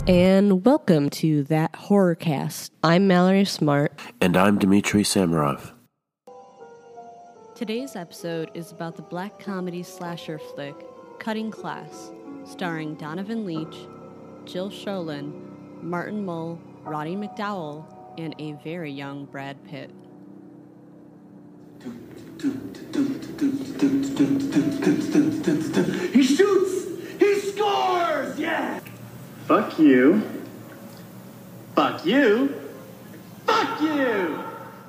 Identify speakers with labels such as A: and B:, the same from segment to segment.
A: And welcome to That Horrorcast. I'm Mallory Smart.
B: And I'm Dmitry Samarov.
A: Today's episode is about the black comedy slasher flick, Cutting Class, starring Donovan Leitch, Jill Sholin, Martin Mull, Roddy McDowall, and a very young Brad Pitt.
C: He shoots! He scores! Yeah!
D: Fuck you. Fuck you. Fuck you!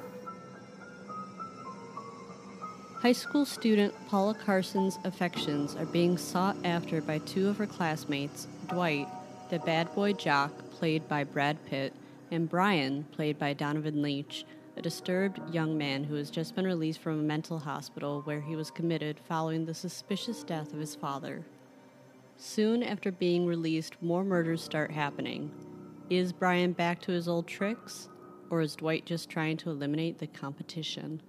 A: High school student Paula Carson's affections are being sought after by two of her classmates, Dwight, the bad boy jock, played by Brad Pitt, and Brian, played by Donovan Leitch, a disturbed young man who has just been released from a mental hospital where he was committed following the suspicious death of his father. Soon after being released, more murders start happening. Is Brian back to his old tricks, or is Dwight just trying to eliminate the competition?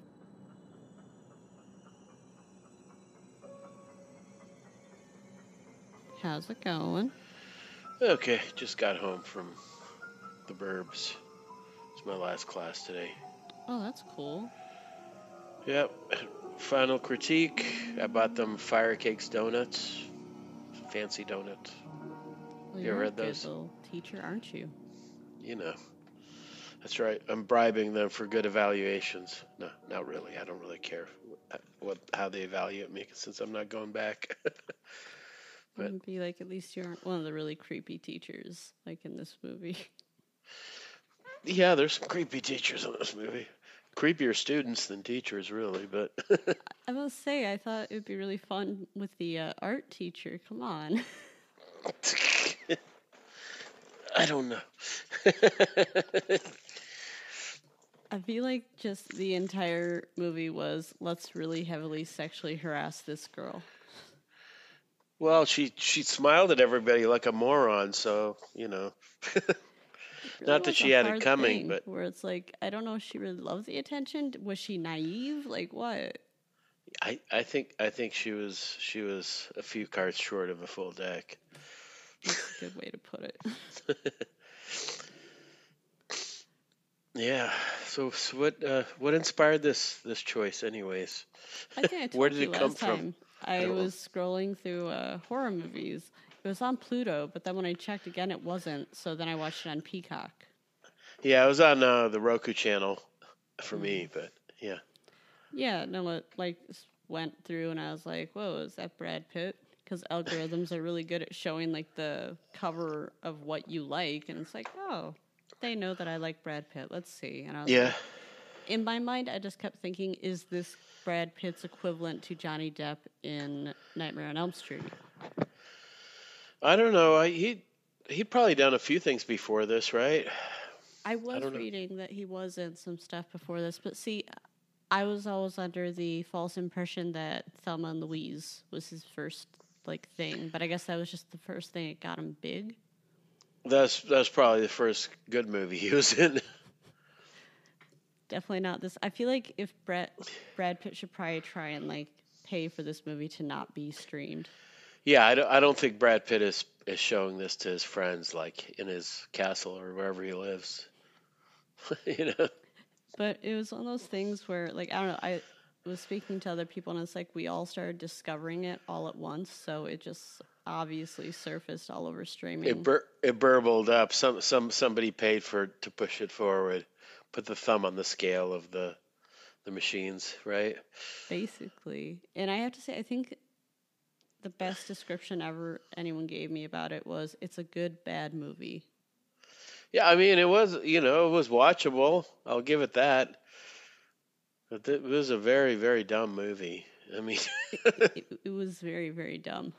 A: How's it going?
B: Okay, just got home from the Burbs. It's my last class today.
A: Oh, that's cool.
B: Yep. Final critique. I bought them Fire Cakes donuts. Fancy donuts.
A: Well,
B: You ever
A: you're a
B: read those?
A: good little teacher, aren't you?
B: You know. That's right. I'm bribing them for good evaluations. No, not really. I don't really care how they evaluate me since I'm not going back. But
A: It'd be like, at least you aren't one of the really creepy teachers, like in this movie.
B: yeah, there's some creepy teachers in this movie. Creepier students than teachers, really, but
A: I must say, I thought it would be really fun with the art teacher. Come on.
B: I don't know.
A: I feel like just the entire movie was, let's really heavily sexually harass this girl.
B: Well, she smiled at everybody like a moron, so, you know.
A: Really
B: Not that
A: was
B: she
A: a
B: had it
A: hard
B: coming,
A: thing,
B: but
A: where it's like, I don't know if she really loves the attention. Was she naive? Like what?
B: I think she was a few cards short of a full deck.
A: That's a good way to put it.
B: Yeah. So what inspired this choice, anyways?
A: I think I told
B: Where did
A: you
B: it come
A: last
B: from?
A: time. I
B: don't know.
A: was scrolling through horror movies. It was on Pluto, but then when I checked again, it wasn't. So then I watched it on Peacock.
B: Yeah, it was on the Roku channel for me, but yeah.
A: Yeah, no, it like went through, and I was like, "Whoa, is that Brad Pitt?" Because algorithms are really good at showing like the cover of what you like, and it's like, oh, they know that I like Brad Pitt. Let's see. And I was
B: Yeah.
A: like, in my mind, I just kept thinking, is this Brad Pitt's equivalent to Johnny Depp in Nightmare on Elm Street?
B: I don't know. He'd probably done a few things before this, right?
A: I was
B: don't know.
A: reading that he was in some stuff before this, but see, I was always under the false impression that Thelma and Louise was his first like thing, but I guess that was just the first thing that got him big.
B: That's probably the first good movie he was in.
A: Definitely not this. I feel like if Brad Pitt should probably try and like pay for this movie to not be streamed.
B: Yeah, I don't think Brad Pitt is showing this to his friends, like in his castle or wherever he lives. You know.
A: But it was one of those things where, like, I don't know, I was speaking to other people, and it's like we all started discovering it all at once, so it just obviously surfaced all over streaming.
B: It burbled up. Somebody paid to push it forward, put the thumb on the scale of the machines, right?
A: Basically. And I have to say, I think the best description ever anyone gave me about it was, it's a good, bad movie.
B: Yeah, I mean, it was watchable. I'll give it that. But it was a very, very dumb movie. I mean,
A: it was very, very dumb.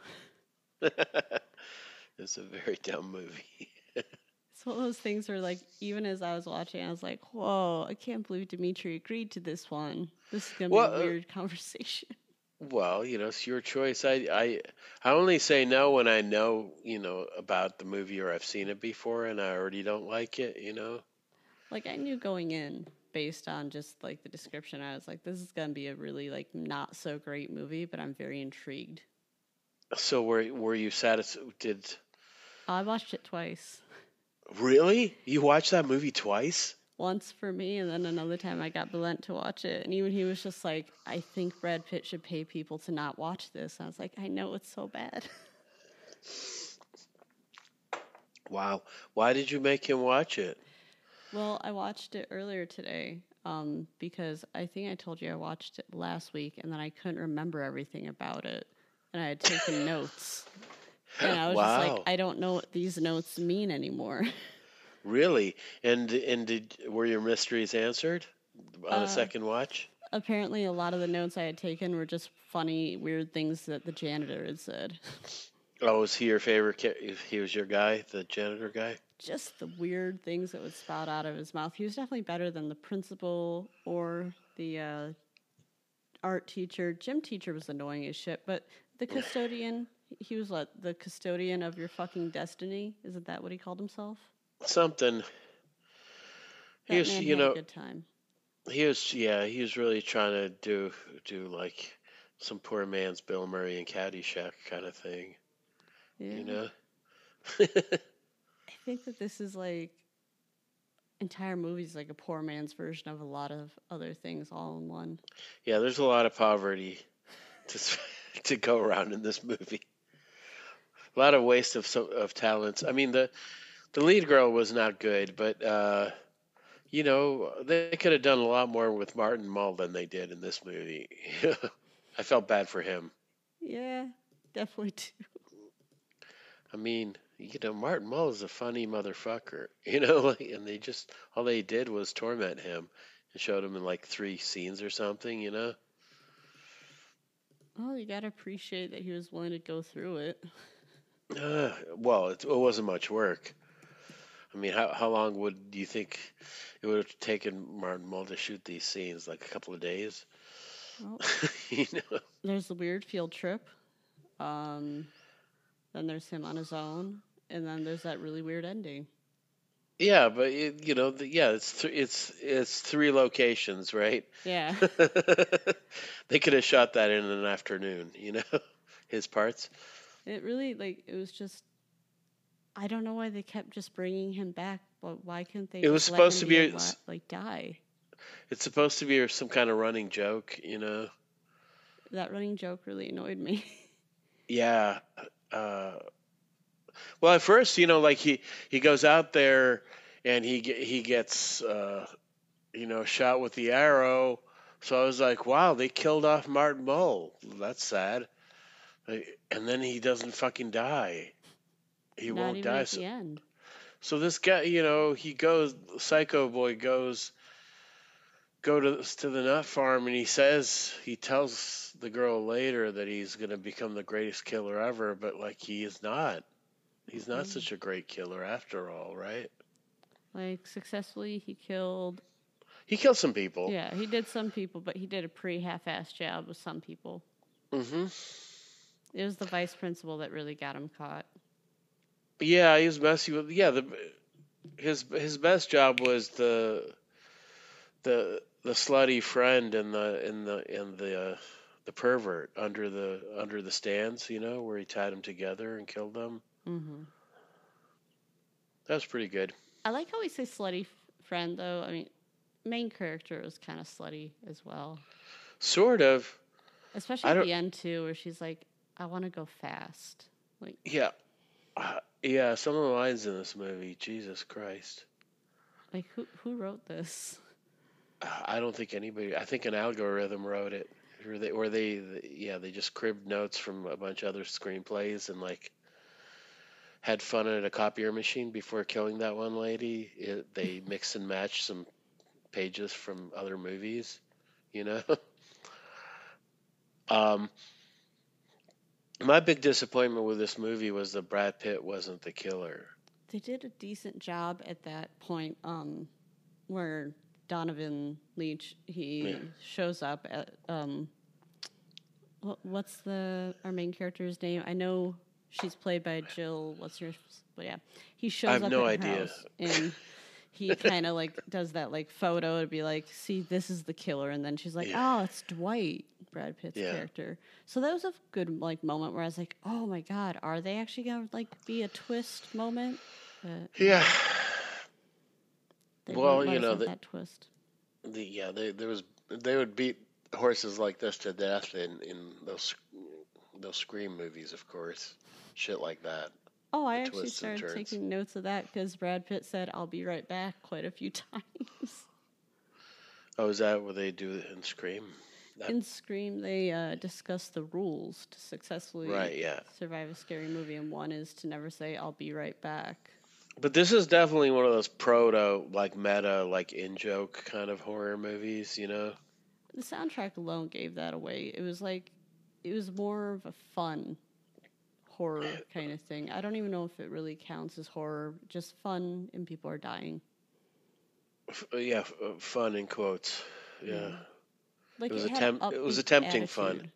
B: it's a very dumb movie.
A: It's one of those things where, like, even as I was watching, I was like, whoa, I can't believe Dimitri agreed to this one. This is going to be a weird conversation.
B: Well, you know, it's your choice. I only say no when I know, you know, about the movie or I've seen it before and I already don't like it, you know?
A: Like, I knew going in, based on just, like, the description, I was like, this is going to be a really, like, not so great movie, but I'm very intrigued.
B: So were you satisfied?
A: I watched it twice.
B: Really? You watched that movie twice?
A: Once for me, and then another time I got Belen to watch it. And even he was just like, I think Brad Pitt should pay people to not watch this. And I was like, I know it's so bad.
B: Wow. Why did you make him watch it?
A: Well, I watched it earlier today because I think I told you I watched it last week, and then I couldn't remember everything about it. And I had taken notes. And I was just like,
B: Wow.
A: I don't know what these notes mean anymore.
B: Really? And were your mysteries answered on a second watch?
A: Apparently, a lot of the notes I had taken were just funny, weird things that the janitor had said.
B: Oh, was he your favorite? He was your guy, the janitor guy?
A: Just the weird things that would spout out of his mouth. He was definitely better than the principal or the art teacher. Gym teacher was annoying as shit, but the custodian, he was like the custodian of your fucking destiny. Isn't that what he called himself?
B: Something.
A: That
B: He was,
A: man
B: you
A: had a
B: know,
A: good time.
B: he was really trying to do like some poor man's Bill Murray and Caddyshack kind of thing,
A: Yeah.
B: you know?
A: I think that this is like entire movie's like a poor man's version of a lot of other things all in one.
B: Yeah, there's a lot of poverty to to go around in this movie. A lot of waste of talents. I mean, the lead girl was not good, but you know, they could have done a lot more with Martin Mull than they did in this movie. I felt bad for him.
A: Yeah, definitely too.
B: I mean, you know, Martin Mull is a funny motherfucker, you know, like, and all they did was torment him and showed him in like 3 scenes or something, you know.
A: Well, you gotta appreciate that he was willing to go through it.
B: Well, it wasn't much work. I mean, how long would you think it would have taken Martin Mull to shoot these scenes? Like a couple of days?
A: Well,
B: You know?
A: there's the weird field trip. Then there's him on his own, and then there's that really weird ending.
B: Yeah, but you know, it's 3 locations, right?
A: Yeah.
B: They could have shot that in an afternoon, you know, his parts.
A: It really, like, it was just, I don't know why they kept just bringing him back, but why couldn't they
B: It was
A: just
B: supposed
A: let
B: to
A: him
B: be
A: like, die?
B: It's supposed to be some kind of running joke, you know.
A: That running joke really annoyed me.
B: Yeah. Well, at first, you know, like he goes out there and he gets you know, shot with the arrow. So I was like, wow, they killed off Martin Mull. That's sad. And then he doesn't fucking die. He
A: Not
B: won't
A: even
B: die.
A: at the end.
B: So this guy, you know, Psycho Boy go to the nut farm, and he tells the girl later that he's going to become the greatest killer ever, but like he is not. He's not such a great killer after all, right?
A: Like, successfully, he killed.
B: He killed some people.
A: Yeah, he did some people, but he did a pretty half-assed job with some people.
B: Mm-hmm.
A: It was the vice principal that really got him caught.
B: Yeah, he was messy with. Yeah, his best job was the slutty friend and the pervert under the stands, you know, where he tied them together and killed them.
A: Mm-hmm.
B: That was pretty good.
A: I like how we say slutty friend, though. I mean, main character was kind of slutty as well.
B: Sort of.
A: Especially at the end, too, where she's like, I want to go fast. Like,
B: yeah. Yeah, some of the lines in this movie, Jesus Christ.
A: Like, who wrote this?
B: I don't think anybody. I think an algorithm wrote it, or they just cribbed notes from a bunch of other screenplays and like had fun at a copier machine before killing that one lady. They mix and match some pages from other movies, you know. My big disappointment with this movie was that Brad Pitt wasn't the killer.
A: They did a decent job at that point, where Donovan Leitch shows up at what's our main character's name? I know she's played by Jill. But yeah, he shows up.
B: I have no
A: at her
B: idea.
A: house, and he kind of like does that like photo to be like, see, this is the killer, and then she's like, oh, it's Dwight, Brad Pitt's character. So that was a good like moment where I was like, oh my god, are they actually gonna like be a twist moment? But
B: Yeah.
A: they
B: Well,
A: wouldn't let
B: you
A: us
B: know,
A: have that twist.
B: they would beat horses like this to death in those Scream movies, of course, shit like that.
A: Oh, I
B: The
A: actually
B: twists and
A: started
B: turns.
A: taking notes of that because Brad Pitt said, "I'll be right back" quite a few times.
B: Oh, is that what they do in Scream?
A: In Scream, they discuss the rules to successfully
B: Right, yeah.
A: survive a scary movie, and one is to never say, "I'll be right back."
B: But this is definitely one of those proto, like meta, like in joke kind of horror movies, you know?
A: The soundtrack alone gave that away. It was like, it was more of a fun horror kind of thing. I don't even know if it really counts as horror, just fun and people are dying.
B: Fun in quotes. Yeah.
A: Like
B: It was
A: had an
B: it was
A: upbeat
B: attempting fun.
A: attitude.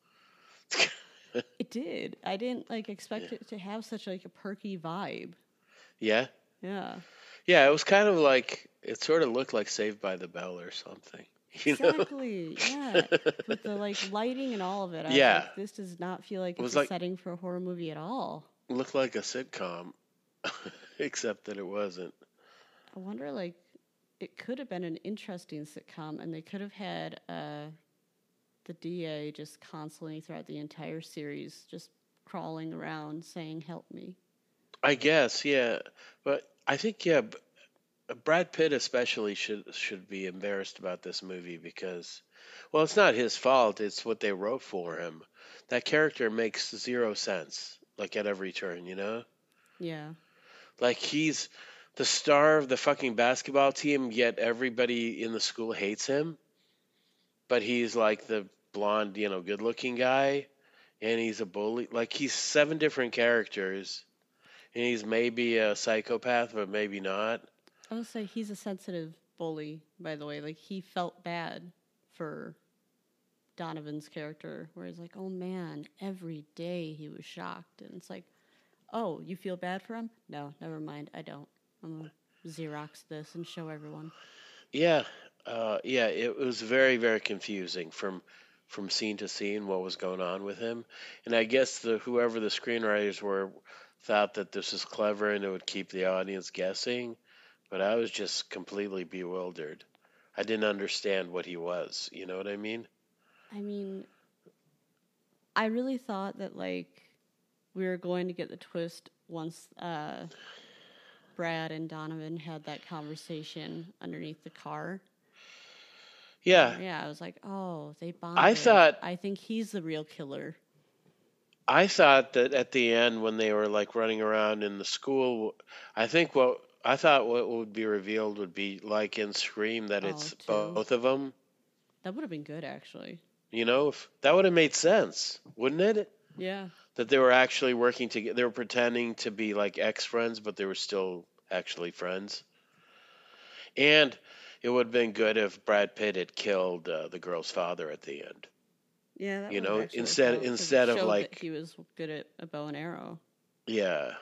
A: It did. I didn't like expect it to have such like a perky vibe.
B: Yeah?
A: Yeah.
B: Yeah, it was kind of like, it sort of looked like Saved by the Bell or something. You know?
A: Exactly. Yeah. With the like lighting and all of it. I was
B: Yeah.
A: like, this does not feel like
B: It was
A: it's a
B: like-
A: setting for a horror movie at all.
B: Looked like a sitcom, except that it wasn't.
A: I wonder like it could have been an interesting sitcom and they could have had the DA just constantly throughout the entire series just crawling around saying help me.
B: I guess, yeah. But I think, yeah, Brad Pitt especially should be embarrassed about this movie because, well, it's not his fault. It's what they wrote for him. That character makes zero sense, like at every turn, you know?
A: Yeah.
B: Like he's the star of the fucking basketball team, yet everybody in the school hates him. But he's like the blonde, you know, good-looking guy, and he's a bully. Like he's 7 different characters, and he's maybe a psychopath, but maybe not.
A: I would say he's a sensitive bully, by the way. Like, he felt bad for Donovan's character, where he's like, oh man, every day he was shocked. And it's like, oh, you feel bad for him? No, never mind, I don't. I'm going to Xerox this and show everyone.
B: Yeah, it was very, very confusing from scene to scene what was going on with him, and I guess whoever the screenwriters were thought that this was clever and it would keep the audience guessing, but I was just completely bewildered. I didn't understand what he was. You know what I mean?
A: I mean, I really thought that, like, we were going to get the twist once Brad and Donovan had that conversation underneath the car.
B: Yeah,
A: Yeah, I was like, oh, they bonded. I think he's the real killer.
B: I thought that at the end when they were like running around in the school, I thought what would be revealed would be like in Scream that it's
A: too.
B: both of them.
A: That would have been good, actually.
B: You know, if that would have made sense, wouldn't it?
A: Yeah.
B: That they were actually working together. They were pretending to be like ex-friends, but they were still actually friends. And it would have been good if Brad Pitt had killed the girl's father at the end.
A: Yeah, that
B: You
A: would
B: know,
A: actually
B: instead
A: helped, 'cause it
B: instead of
A: showed
B: like
A: that he was good at a bow and arrow.
B: yeah,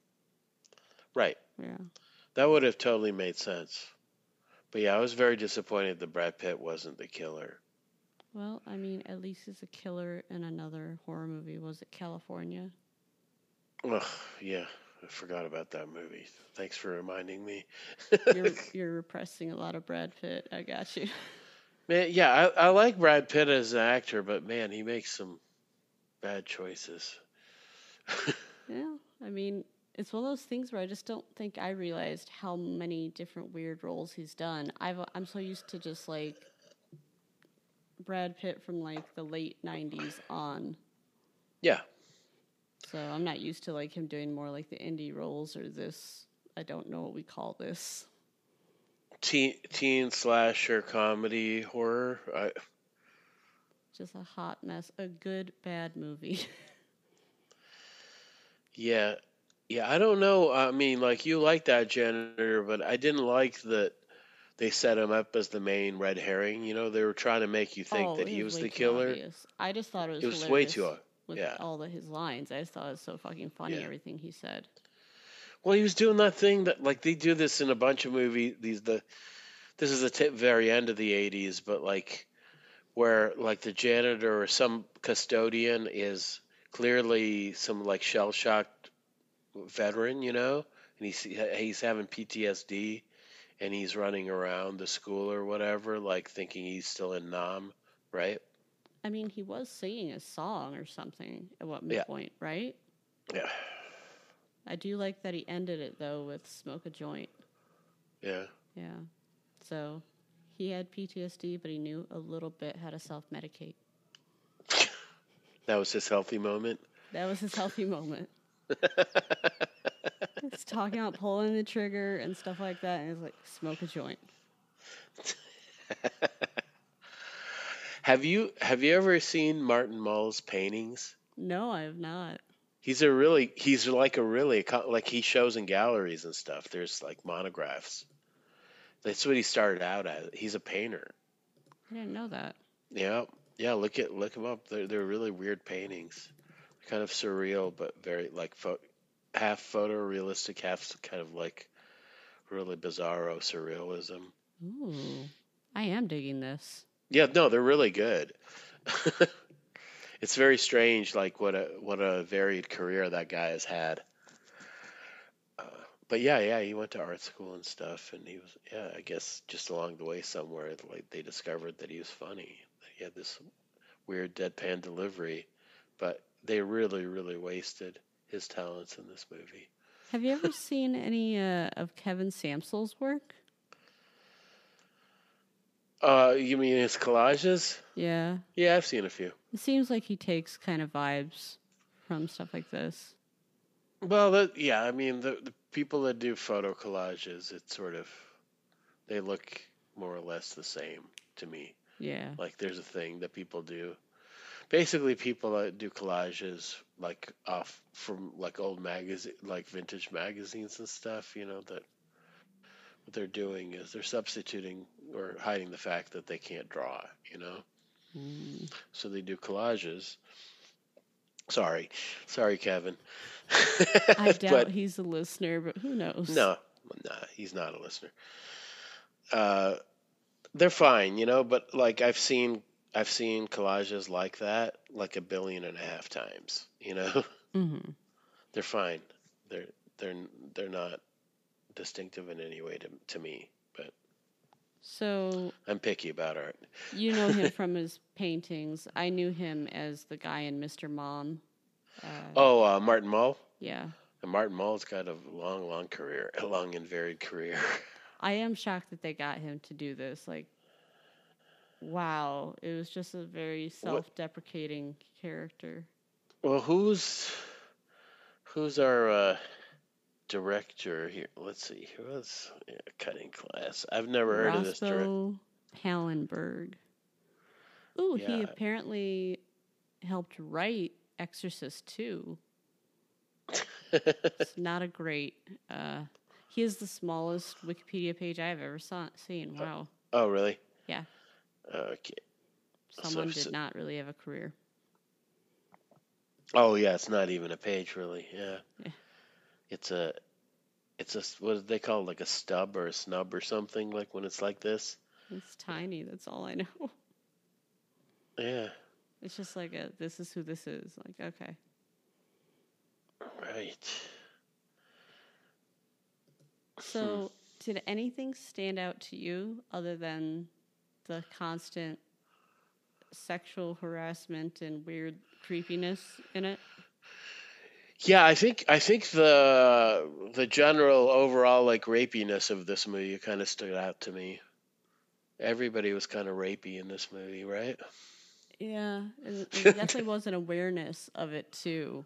B: right.
A: Yeah.
B: That would have totally made sense. But yeah, I was very disappointed that Brad Pitt wasn't the killer.
A: Well, I mean, at least he's a killer in another horror movie. Was it California?
B: Ugh, yeah, I forgot about that movie. Thanks for reminding me.
A: You're repressing a lot of Brad Pitt. I got you.
B: Man, yeah, I like Brad Pitt as an actor, but man, he makes some bad choices.
A: Yeah, I mean, it's one of those things where I just don't think I realized how many different weird roles he's done. I'm so used to just like Brad Pitt from like the late '90s on.
B: Yeah.
A: So I'm not used to like him doing more like the indie roles or this. I don't know what we call this.
B: Teen slasher comedy horror.
A: Just a hot mess. A good, bad movie.
B: Yeah. Yeah, I don't know. I mean, like, you like that janitor, but I didn't like that they set him up as the main red herring. You know, they were trying to make you think that he was
A: way
B: the
A: too
B: killer.
A: obvious. I just thought it was
B: It was way
A: hilarious
B: too
A: with
B: yeah.
A: all of his lines. I just thought it was so fucking funny,
B: Yeah.
A: everything he said.
B: Well, he was doing that thing that like they do this in a bunch of movies. This is the very end of the '80s, but like where like the janitor or some custodian is clearly some like shell shocked veteran, and he's having PTSD and he's running around the school or whatever, like thinking he's still in Nam, right?
A: I mean, he was singing a song or something at one
B: Yeah.
A: point, right?
B: Yeah,
A: I do like that he ended it, though, with smoke a joint.
B: yeah.
A: Yeah. So he had PTSD, but he knew a little bit how to self-medicate.
B: That was his healthy moment.
A: That was his healthy moment. He's talking about pulling the trigger and stuff like that, and he's like, smoke a joint.
B: Have you ever seen Martin Mull's paintings?
A: No, I have not.
B: He's like he shows in galleries and stuff. There's like monographs. That's what he started out as. He's a painter.
A: I didn't know that.
B: Yeah, yeah. Look him up. They're really weird paintings, kind of surreal, but very like half photorealistic, half kind of like really bizarro surrealism.
A: Ooh, I am digging this.
B: Yeah, no, they're really good. It's very strange, like what a varied career that guy has had. But yeah, he went to art school and stuff, and he was, I guess just along the way somewhere, like they discovered that he was funny. He had this weird deadpan delivery, but they really, really wasted his talents in this movie.
A: Have you ever seen any of Kevin Samsel's work?
B: You mean his collages?
A: Yeah.
B: Yeah, I've seen a few.
A: It seems like he takes kind of vibes from stuff like this.
B: Well, I mean, the people that do photo collages, it's sort of, they look more or less the same to me.
A: Yeah.
B: Like there's a thing that people do. Basically, people that do collages like off from like old magazine, like vintage magazines and stuff, that what they're doing is they're substituting or hiding the fact that they can't draw, So they do collages. Sorry, Kevin.
A: I doubt
B: But
A: he's a listener, but who knows?
B: no, he's not a listener. They're fine, but like I've seen collages like that like 1.5 billion times,
A: Mm-hmm.
B: They're fine. They're not distinctive in any way to me, but
A: So
B: I'm picky about art.
A: you know him from his paintings. I knew him as the guy in Mr. Mom.
B: Martin Mull.
A: Yeah.
B: And Martin Mull's got a long career, a long and varied career.
A: I am shocked that they got him to do this. Like, wow. It was just a very self-deprecating character.
B: Well, who's our director here? Let's see. Who was cutting class? I've never heard of this director.
A: Roscoe Pallenberg. Ooh,
B: Yeah.
A: he apparently helped write Exorcist 2. It's not a great... he is the smallest Wikipedia page I've ever seen. Wow.
B: Oh, really?
A: Yeah.
B: Okay.
A: Someone did not really have a career.
B: Oh, yeah. It's not even a page, really. Yeah. It's a what do they call it? Like a stub or a snub or something, like when it's like this.
A: It's tiny. That's all I know.
B: Yeah.
A: It's just like this is who this is. Like, okay.
B: Right.
A: So, did anything stand out to you other than the constant sexual harassment and weird creepiness in it?
B: Yeah, I think the general overall like rapiness of this movie kind of stood out to me. Everybody was kind of rapey in this movie, right?
A: Yeah, and there definitely was an awareness of it too.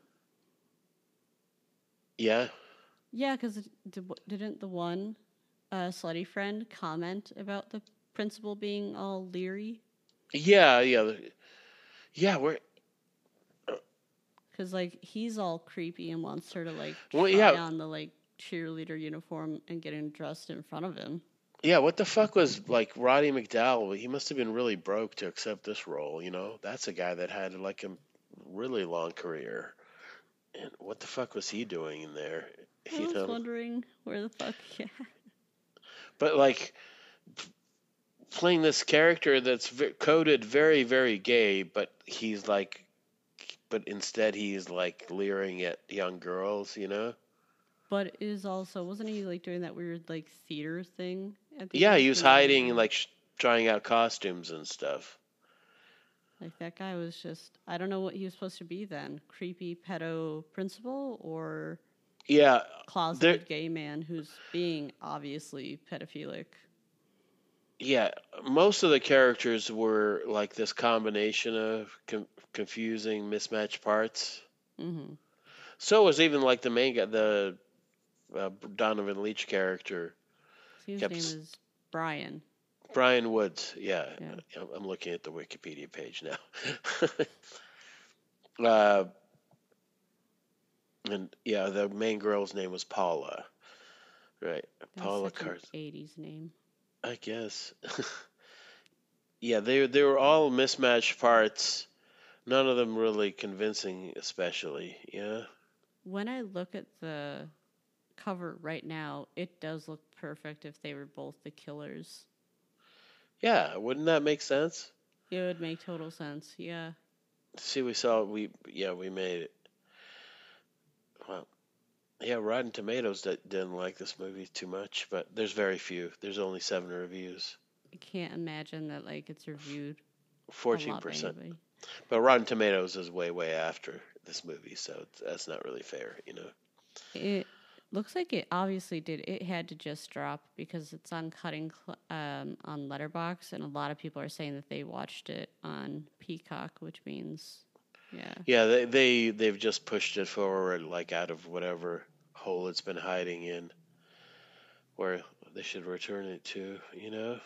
B: Yeah.
A: Yeah, because didn't the one slutty friend comment about the principal being all leery?
B: Yeah. We're
A: Because like he's all creepy and wants her to like
B: Well,
A: try
B: yeah.
A: on the like cheerleader uniform and get dressed in front of him.
B: Yeah, what the fuck was like Roddy McDowell? He must have been really broke to accept this role, That's a guy that had like a really long career. And what the fuck was he doing in there?
A: I
B: you
A: was
B: know.
A: wondering where the fuck. Yeah.
B: But like playing this character that's coded very, very gay, but but instead he's like leering at young girls, you know?
A: But is also wasn't he like doing that weird like theater thing at the
B: Yeah,
A: end
B: he was
A: when they
B: hiding and
A: were
B: like trying out costumes and stuff.
A: like that guy was just I don't know what he was supposed to be then. Creepy pedo principal or
B: Yeah, there.
A: closeted gay man who's being obviously pedophilic.
B: Yeah, most of the characters were like this combination of confusing, mismatched parts.
A: Mm-hmm.
B: So was even like the main guy, the Donovan Leitch character.
A: See, his
B: Kept
A: name is Brian.
B: Brian Woods. Yeah,
A: Yeah.
B: I'm looking at the Wikipedia page now. And yeah, the main girl's name was Paula. Right,
A: That's
B: Paula
A: such an
B: Carson.
A: 80s name.
B: I guess. Yeah, they were all mismatched parts. None of them really convincing, especially. Yeah.
A: When I look at the cover right now, it does look perfect if they were both the killers.
B: Yeah, wouldn't that make sense?
A: It would make total sense. Yeah.
B: See, we made it. Well, yeah, Rotten Tomatoes didn't like this movie too much, but there's very few. There's only 7 reviews.
A: I can't imagine that like it's reviewed a lot by
B: 14%.
A: anybody.
B: But Rotten Tomatoes is way, way after this movie, so that's not really fair, you know.
A: It looks like it obviously did. It had to just drop because it's on on Letterboxd, and a lot of people are saying that they watched it on Peacock, which means, yeah.
B: Yeah, they've just pushed it forward, like out of whatever hole it's been hiding in, where they should return it to, you know.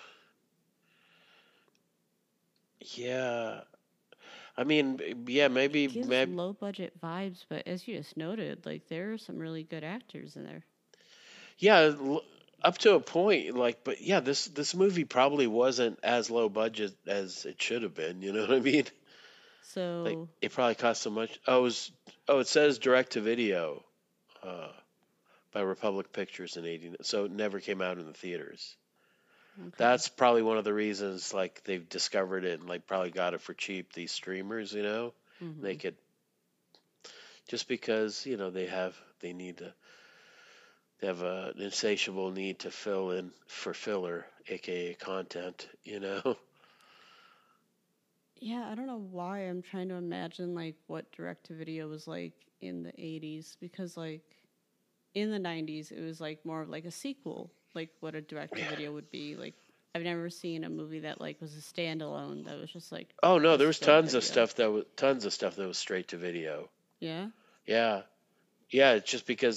B: Yeah, I mean, yeah,
A: It gives
B: maybe,
A: low budget vibes, but as you just noted, like there are some really good actors in there.
B: yeah, up to a point, like, but yeah, this movie probably wasn't as low budget as it should have been. You know what I mean? Like,
A: So,
B: it probably cost so much. It says direct to video, uh, by Republic Pictures in '89, so it never came out in the theaters.
A: okay.
B: That's probably one of the reasons, like, they've discovered it and like probably got it for cheap. These streamers, you know, they
A: Hmm.
B: could just because they need to. They have an insatiable need to fill in for filler, aka content, you know?
A: Yeah, I don't know why I'm trying to imagine like what direct to video was like in the 80s because like in the 90s it was like more of like a sequel, like what a direct to video would be. Like I've never seen a movie that like was a standalone that was just like
B: Oh no, there
A: just
B: was
A: straight to
B: tons of stuff that was straight to video.
A: Yeah.
B: Yeah. Yeah, it's just because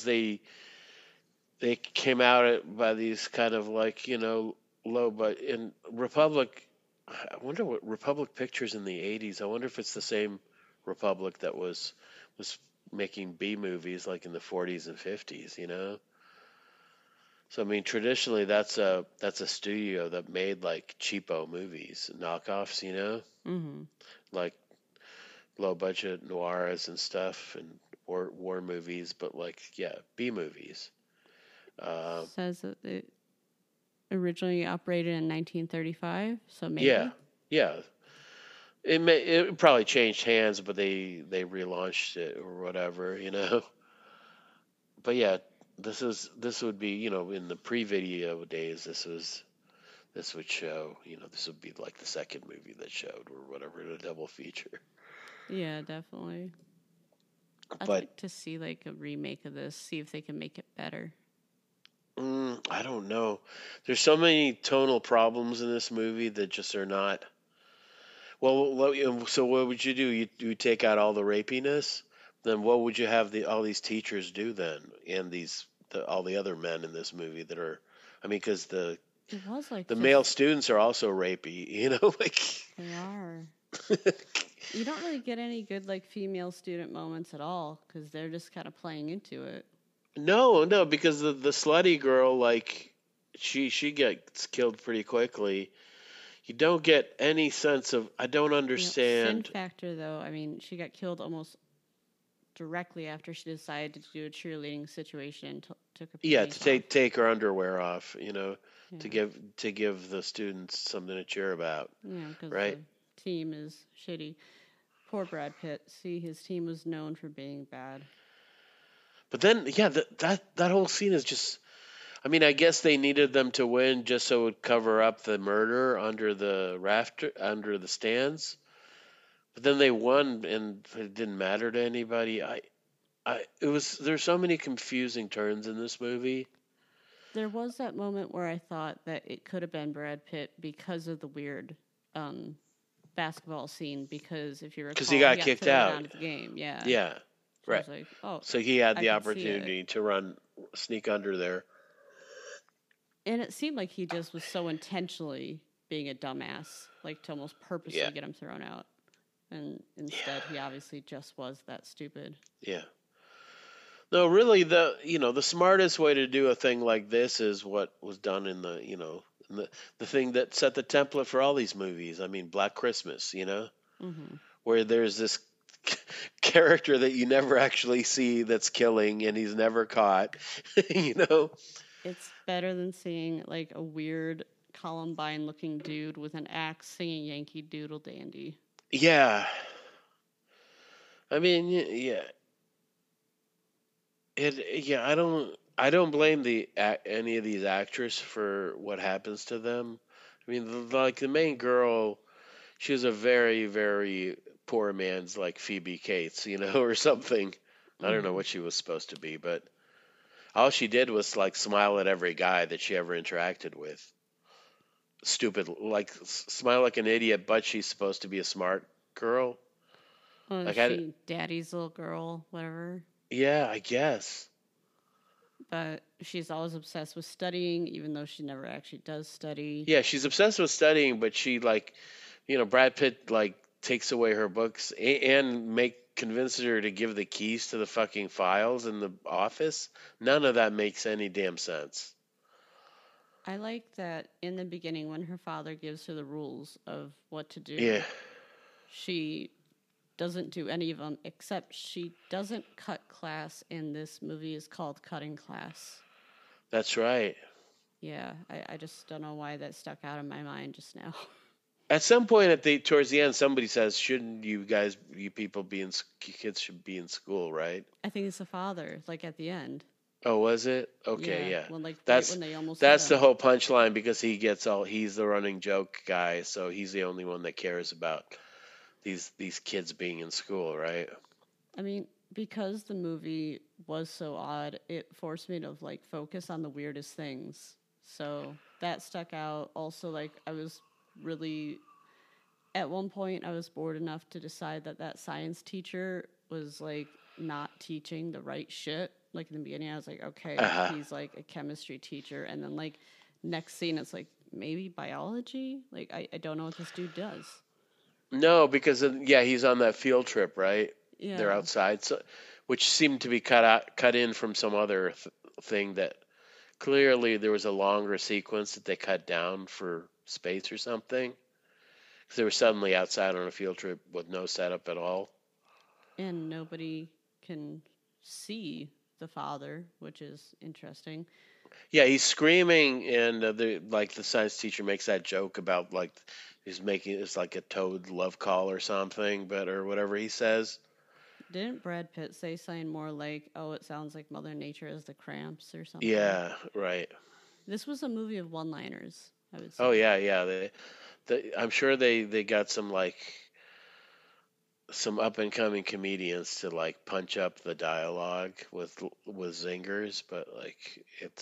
B: they came out by these kind of like, low but in Republic I wonder what Republic Pictures in the 80s. I wonder if it's the same Republic that was making B movies like in the 40s and 50s, you know? So I mean, traditionally that's a studio that made like cheapo movies, knockoffs, you know,
A: Mm-hmm.
B: like low budget noirs and stuff, and war movies, but like yeah, B movies.
A: Says that it originally operated in 1935, so
B: Yeah,
A: maybe.
B: yeah. It probably changed hands, but they relaunched it or whatever, you know. But yeah, this would be, in the pre-video days. This would show, this would be like the second movie that showed or whatever in a double feature.
A: Yeah, definitely. I'd
B: But
A: like to see like a remake of this, see if they can make it better.
B: I don't know. There's so many tonal problems in this movie that just are not. Well, so what would you do? You take out all the rapiness? Then what would you have all these teachers do then, and all the other men in this movie that are, I mean, because
A: It was like
B: the
A: just
B: male students are also rapey, like.
A: they are. You don't really get any good like female student moments at all because they're just kind of playing into it.
B: No, because the slutty girl, like, she gets killed pretty quickly. You don't get any sense of. I don't
A: Sin
B: understand.
A: factor though, I mean, she got killed almost directly after she decided to do a cheerleading situation and took her
B: Yeah,
A: PJs
B: to
A: off.
B: take her underwear off, to
A: Yeah,
B: give the students something to cheer about,
A: yeah, because
B: right?
A: the team is shitty. Poor Brad Pitt. See, his team was known for being bad.
B: But then, yeah, that whole scene is just. I mean, I guess they needed them to win just so it would cover up the murder under the stands. But then they won, and it didn't matter to anybody. There's so many confusing turns in this movie.
A: There was that moment where I thought that it could have been Brad Pitt because of the weird um, basketball scene. Because if you
B: Because
A: recall,
B: he
A: he
B: got
A: got
B: kicked
A: thrown
B: out.
A: out of the game. Yeah,
B: Yeah,
A: so I
B: right.
A: was like, oh,
B: So he had
A: I
B: the
A: could see it.
B: opportunity to sneak under there.
A: And it seemed like he just was so intentionally being a dumbass, like to almost purposely
B: Yeah,
A: get him thrown out. And instead, he obviously just was that stupid.
B: yeah. No, really, the smartest way to do a thing like this is what was done in the thing that set the template for all these movies. I mean, Black Christmas,
A: Hmm.
B: where there's this character that you never actually see that's killing, and he's never caught, you know.
A: It's better than seeing like a weird Columbine-looking dude with an axe singing Yankee Doodle Dandy.
B: Yeah, I mean, yeah, yeah. I don't blame any of these actors for what happens to them. I mean, like the main girl, she was a very, very poor man's like Phoebe Cates, or something. I don't know
A: Hmm.
B: what she was supposed to be, but all she did was like smile at every guy that she ever interacted with. Stupid, like smile like an idiot, but she's supposed to be a smart girl.
A: Oh,
B: Like
A: she daddy's little girl, whatever.
B: yeah, I guess.
A: But she's always obsessed with studying, even though she never actually does study.
B: Yeah, she's obsessed with studying, but she like, Brad Pitt like takes away her books and make convinces her to give the keys to the fucking files in the office. None of that makes any damn sense.
A: I like that in the beginning when her father gives her the rules of what to
B: Yeah,
A: do, she doesn't do any of them except she doesn't cut class, and this movie is called Cutting Class.
B: that's right.
A: Yeah, I just don't know why that stuck out in my mind just now.
B: At some point towards the end, somebody says, "Shouldn't you people kids should be in school, right?"
A: I think it's the father, like at the end.
B: Oh, was it? Okay,
A: Yeah,
B: yeah.
A: when like right
B: That's
A: when they almost hit
B: that's the
A: him.
B: whole punchline because he's the running joke guy, so he's the only one that cares about these kids being in school, right?
A: I mean, because the movie was so odd, it forced me to like focus on the weirdest things. So that stuck out. Also, like I was really at one point I was bored enough to decide that science teacher was like not teaching the right shit. Like in the beginning, I was like, okay,
B: Uh-huh.
A: he's like a chemistry teacher, and then like next scene, it's like maybe biology. Like I don't know what this dude does.
B: No, because yeah, he's on that field trip, right? They're
A: Yeah,
B: outside, so which seemed to be cut in from some other thing that clearly there was a longer sequence that they cut down for space or something. 'Cause they were suddenly outside on a field trip with no setup at all.
A: and nobody can see the father, which is interesting.
B: Yeah, he's screaming, and the science teacher makes that joke about like he's making it's like a toad love call or something, but or whatever he says.
A: Didn't Brad Pitt say something more like, "Oh, it sounds like Mother Nature has the cramps" or something?
B: Yeah, right.
A: This was a movie of one-liners, I would
B: Oh
A: say.
B: yeah, yeah. I'm sure they got some up and coming comedians to like punch up the dialogue with zingers, but like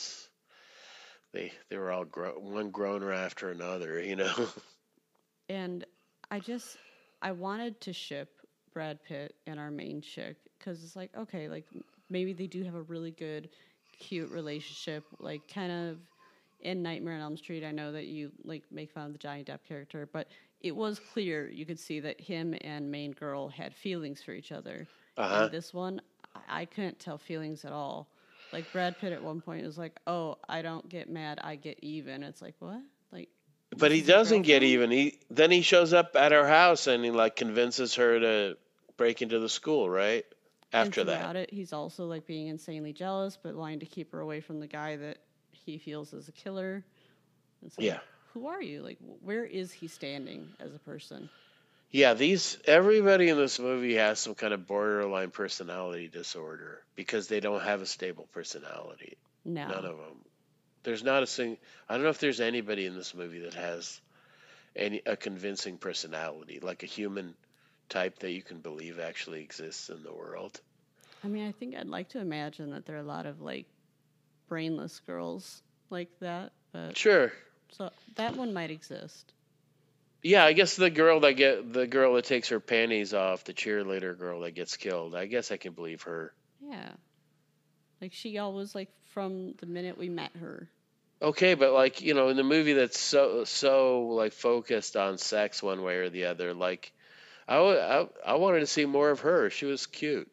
B: they were all one groaner after another.
A: And I just I wanted to ship Brad Pitt and our main chick because it's like okay, like maybe they do have a really good, cute relationship, like kind of in Nightmare on Elm Street. I know that you like make fun of the Johnny Depp character, but it was clear you could see that him and main girl had feelings for each other.
B: Uh-huh.
A: And this one, I couldn't tell feelings at all. Like Brad Pitt at one point was like, "Oh, I don't get mad, I get even." It's like what? Like
B: But
A: this
B: he
A: is your
B: doesn't get
A: girlfriend?
B: even. He shows up at her house and he like convinces her to break into the school, right? after
A: and
B: that.
A: throughout it, he's also like being insanely jealous, but wanting to keep her away from the guy that he feels is a killer. It's like,
B: Yeah.
A: who are you? Like, where is he standing as a person?
B: Yeah, everybody in this movie has some kind of borderline personality disorder because they don't have a stable personality.
A: No.
B: None of them. There's not a single. I don't know if there's anybody in this movie that has a convincing personality, like a human type that you can believe actually exists in the world.
A: I mean, I think I'd like to imagine that there are a lot of like brainless girls like that, but
B: Sure.
A: so that one might exist.
B: Yeah, I guess the girl that takes her panties off, the cheerleader girl that gets killed. I guess I can believe her.
A: Yeah. Like she always like from the minute we met her.
B: Okay, but like, in the movie that's so like focused on sex one way or the other, like I wanted to see more of her. She was cute.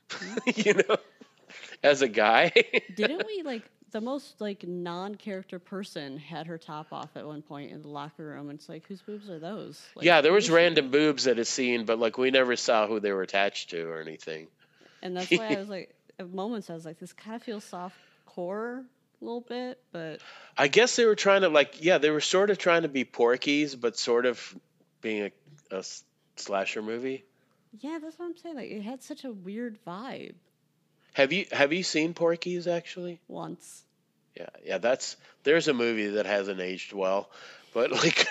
B: As a guy.
A: Didn't we like the most like non-character person had her top off at one point in the locker room? And it's like, whose boobs are those? Like,
B: Yeah, there
A: who
B: was
A: is she?
B: random boobs at a scene, but like we never saw who they were attached to or anything.
A: And that's why I was like, at moments I was like, this kind of feels soft core a little bit, but
B: I guess they were trying to they were sort of trying to be Porky's, but sort of being a slasher movie.
A: yeah, that's what I'm saying. Like it had such a weird vibe
B: Have you seen Porky's actually?
A: once.
B: Yeah, there's a movie that hasn't aged well, but like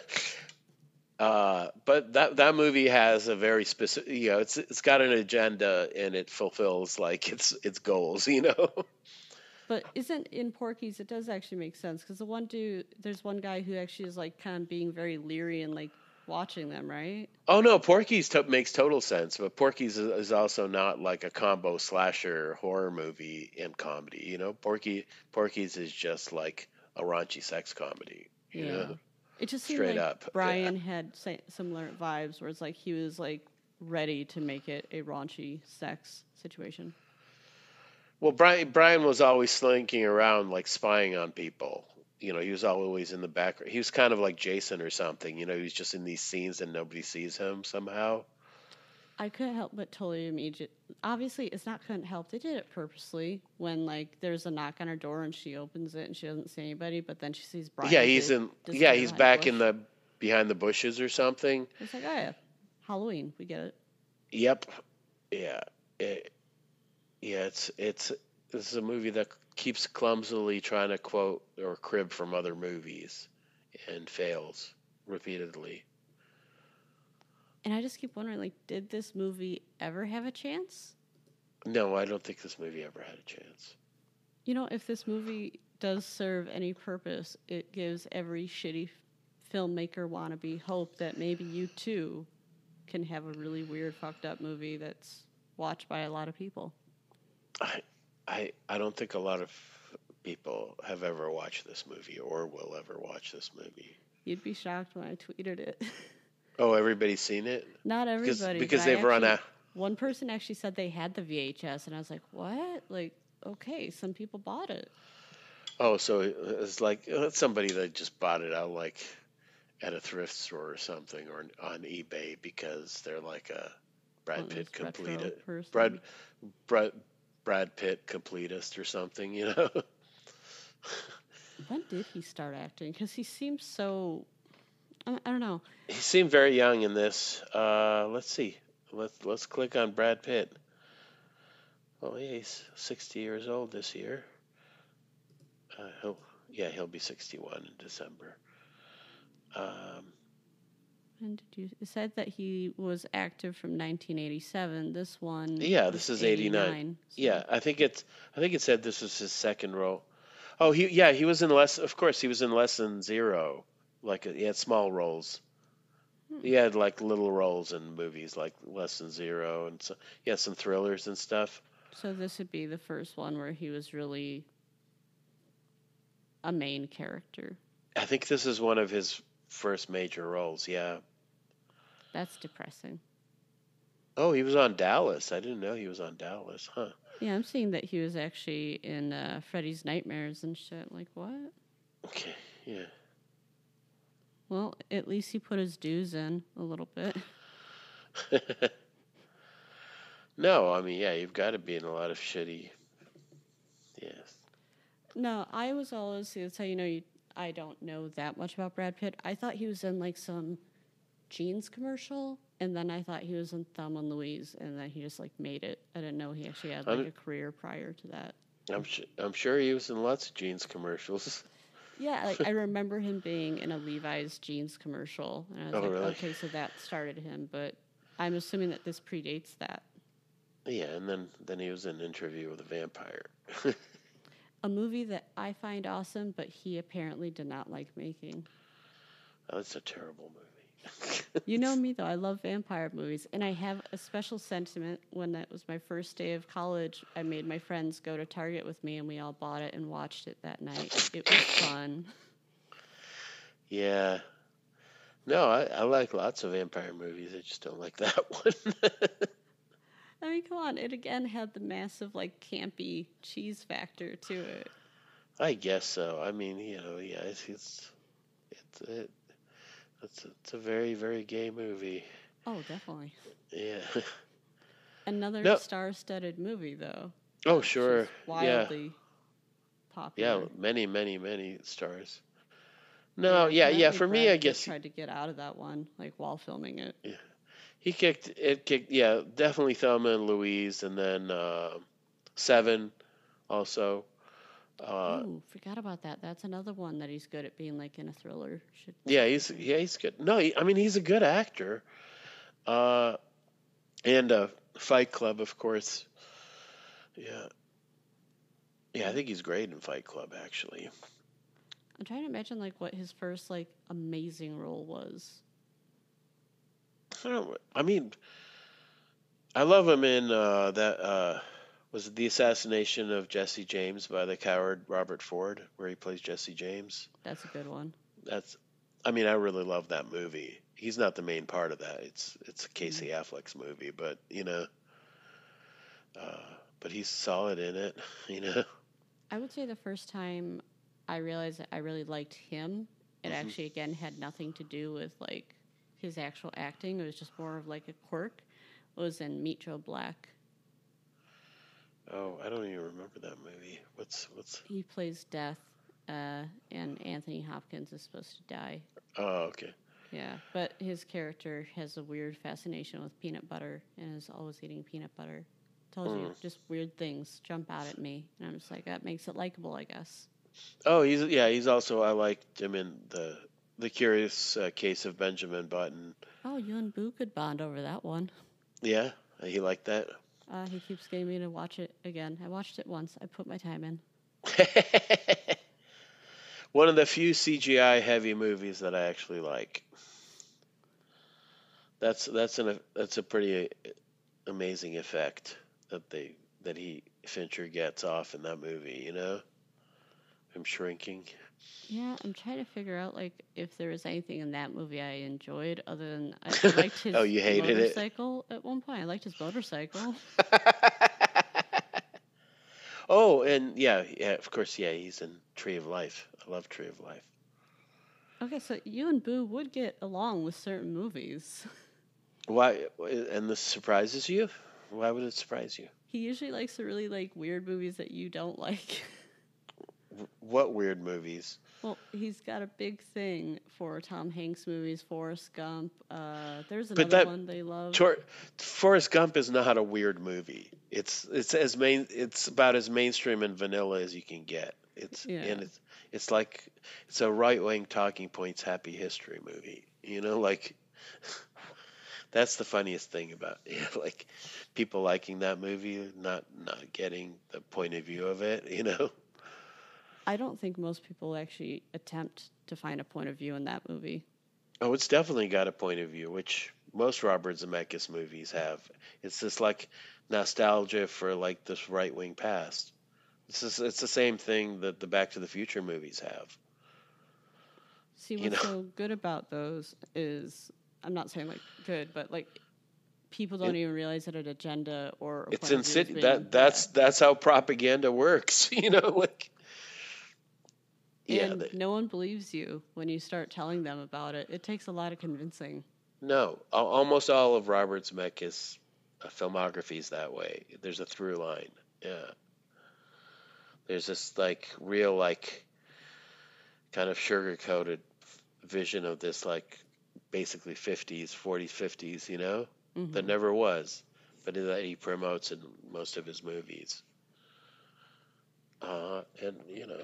B: but that movie has a very specific, it's got an agenda and it fulfills like its goals,
A: But isn't in Porky's, it does actually make sense because the one dude, there's one guy who actually is like kind of being very leery and like watching them, right?
B: Oh no, Porky's makes total sense, but Porky's is also not like a combo slasher horror movie and comedy. Porky's is just like a raunchy sex comedy. You know?
A: It just seemed
B: Straight
A: like
B: up,
A: Brian had similar vibes where it's like he was like ready to make it a raunchy sex situation.
B: Well, Brian was always slinking around like spying on people. He was always in the background. He was kind of like Jason or something. He was just in these scenes and nobody sees him somehow.
A: I couldn't help but totally imagine. Obviously, it's not couldn't help. They did it purposely. When like there's a knock on her door and she opens it and she doesn't see anybody, but then she sees Brian.
B: Yeah, he's back in behind the bushes or something.
A: It's like, oh yeah, Halloween. We get it.
B: Yep. Yeah. This is a movie that keeps clumsily trying to quote or crib from other movies and fails repeatedly.
A: And I just keep wondering, like, did this movie ever have a chance?
B: No, I don't think this movie ever had a chance.
A: If this movie does serve any purpose, it gives every shitty filmmaker wannabe hope that maybe you too can have a really weird, fucked up movie that's watched by a lot of people.
B: I don't think a lot of people have ever watched this movie or will ever watch this movie.
A: You'd be shocked when I tweeted it.
B: Oh, everybody's seen it?
A: Not everybody.
B: Because they've run out.
A: One person actually said they had the VHS, and I was like, what? Like, okay, some people bought it.
B: Oh, so it's like it's somebody that just bought it out like at a thrift store or something or on eBay because they're like a Brad Pitt completed Brad Pitt completist or something,
A: When did he start acting? Because he seems so. I don't know.
B: He seemed very young in this. Let's see. Let's click on Brad Pitt. Oh, yeah, he's 60 years old this year. He'll be 61 in December.
A: When did you? It said that he was active from 1987. This one.
B: Yeah, this is 89.
A: So.
B: Yeah, I think it said this was his second role. Oh, he was in less. Of course, he was in Less Than Zero. He had small roles. He had like little roles in movies like Less Than Zero, and so he had some thrillers and stuff.
A: So this would be the first one where he was really a main character.
B: I think this is one of his first major roles. Yeah.
A: That's depressing.
B: Oh, he was on Dallas. I didn't know he was on Dallas, huh?
A: Yeah, I'm seeing that he was actually in Freddy's Nightmares and shit. Like, what?
B: Okay, yeah.
A: Well, at least he put his dues in a little bit.
B: No, I mean, yeah, you've got to be in a lot of shitty. Yes.
A: No, I was always, that's how you know I don't know that much about Brad Pitt. I thought he was in like some jeans commercial, and then I thought he was in Thelma and Louise, and then he just like made it. I didn't know he actually had like
B: I'm
A: a career prior to that.
B: I'm sure he was in lots of jeans commercials.
A: Yeah, like I remember him being in a Levi's jeans commercial, and I was
B: Oh,
A: like,
B: really?
A: okay, so that started him, but I'm assuming that this predates that.
B: Yeah, and then he was in an Interview with a Vampire.
A: A movie that I find awesome, but he apparently did not like making.
B: Oh, it's a terrible movie.
A: You know me, though. I love vampire movies, and I have a special sentiment. When it was my first day of college, I made my friends go to Target with me, and we all bought it and watched it that night. It was fun.
B: Yeah. No, I like lots of vampire movies. I just don't like that one.
A: I mean, come on. It again had the massive, like, campy cheese factor to it.
B: I guess so. I mean, yeah, it's a very, very gay movie.
A: Oh, definitely.
B: Yeah.
A: Another
B: No.
A: star-studded movie, though.
B: Oh,
A: which
B: sure.
A: is wildly popular.
B: Yeah, many, many, many stars. No, yeah.
A: Apparently
B: For me,
A: Brad
B: I
A: Pitt
B: guess
A: tried to get out of that one, like, while filming it.
B: he kicked. Yeah, definitely Thelma and Louise, and then Seven, also.
A: Ooh, forgot about that. That's another one that he's good at being like in a thriller.
B: Yeah, he's good. No, I mean he's a good actor. And Fight Club, of course. Yeah, yeah. I think he's great in Fight Club, actually.
A: I'm trying to imagine like what his first like amazing role was.
B: I mean, I love him in that. Was it The Assassination of Jesse James by the coward Robert Ford, where he plays Jesse James?
A: That's a good one.
B: I mean, I really love that movie. He's not the main part of that. It's Casey Affleck's movie, but but he's solid in it.
A: I would say the first time I realized that I really liked him, it actually again had nothing to do with like his actual acting. It was just more of like a quirk. It was in Meet Joe Black.
B: Oh, I don't even remember that movie. What's?
A: He plays Death, and Anthony Hopkins is supposed to die.
B: Oh, okay.
A: Yeah, but his character has a weird fascination with peanut butter and is always eating peanut butter. Tells you just weird things jump out at me, and I'm just like, that makes it likable, I guess.
B: Oh, he's also, I liked him in the Curious Case of Benjamin Button.
A: Oh, you and Boo could bond over that one.
B: Yeah, he liked that.
A: He keeps getting me to watch it again. I watched it once. I put my time in.
B: One of the few CGI heavy movies that I actually like. That's a pretty amazing effect that Fincher gets off in that movie. Him shrinking.
A: Yeah, I'm trying to figure out like if there was anything in that movie I enjoyed other than I liked his
B: Oh, you hated it?
A: motorcycle at one point. I liked his motorcycle.
B: Oh, and yeah, of course, yeah, he's in Tree of Life. I love Tree of Life.
A: Okay, so you and Boo would get along with certain movies.
B: Why? And this surprises you? Why would it surprise you?
A: He usually likes the really like weird movies that you don't like.
B: What weird movies?
A: Well, he's got a big thing for Tom Hanks movies, Forrest Gump. There's
B: But
A: another one they love.
B: Forrest Gump is not a weird movie. It's about as mainstream and vanilla as you can get. It's like it's a right-wing talking points happy history movie. Like that's the funniest thing about like people liking that movie, not getting the point of view of it.
A: I don't think most people actually attempt to find a point of view in that movie.
B: Oh, it's definitely got a point of view, which most Robert Zemeckis movies have. It's just like nostalgia for like this right-wing past. It's the same thing that the Back to the Future movies have.
A: See, what's so good about those is, I'm not saying like good, but like people don't even realize that an agenda or
B: it's insidious. That's how propaganda works. Like.
A: And no one believes you when you start telling them about it. It takes a lot of convincing.
B: No, almost all of Robert Zemeckis filmographies that way. There's a through line. Yeah. There's this like real like kind of sugar coated vision of this like basically 50s, 40s, 50s, that never was, but that he promotes in most of his movies. And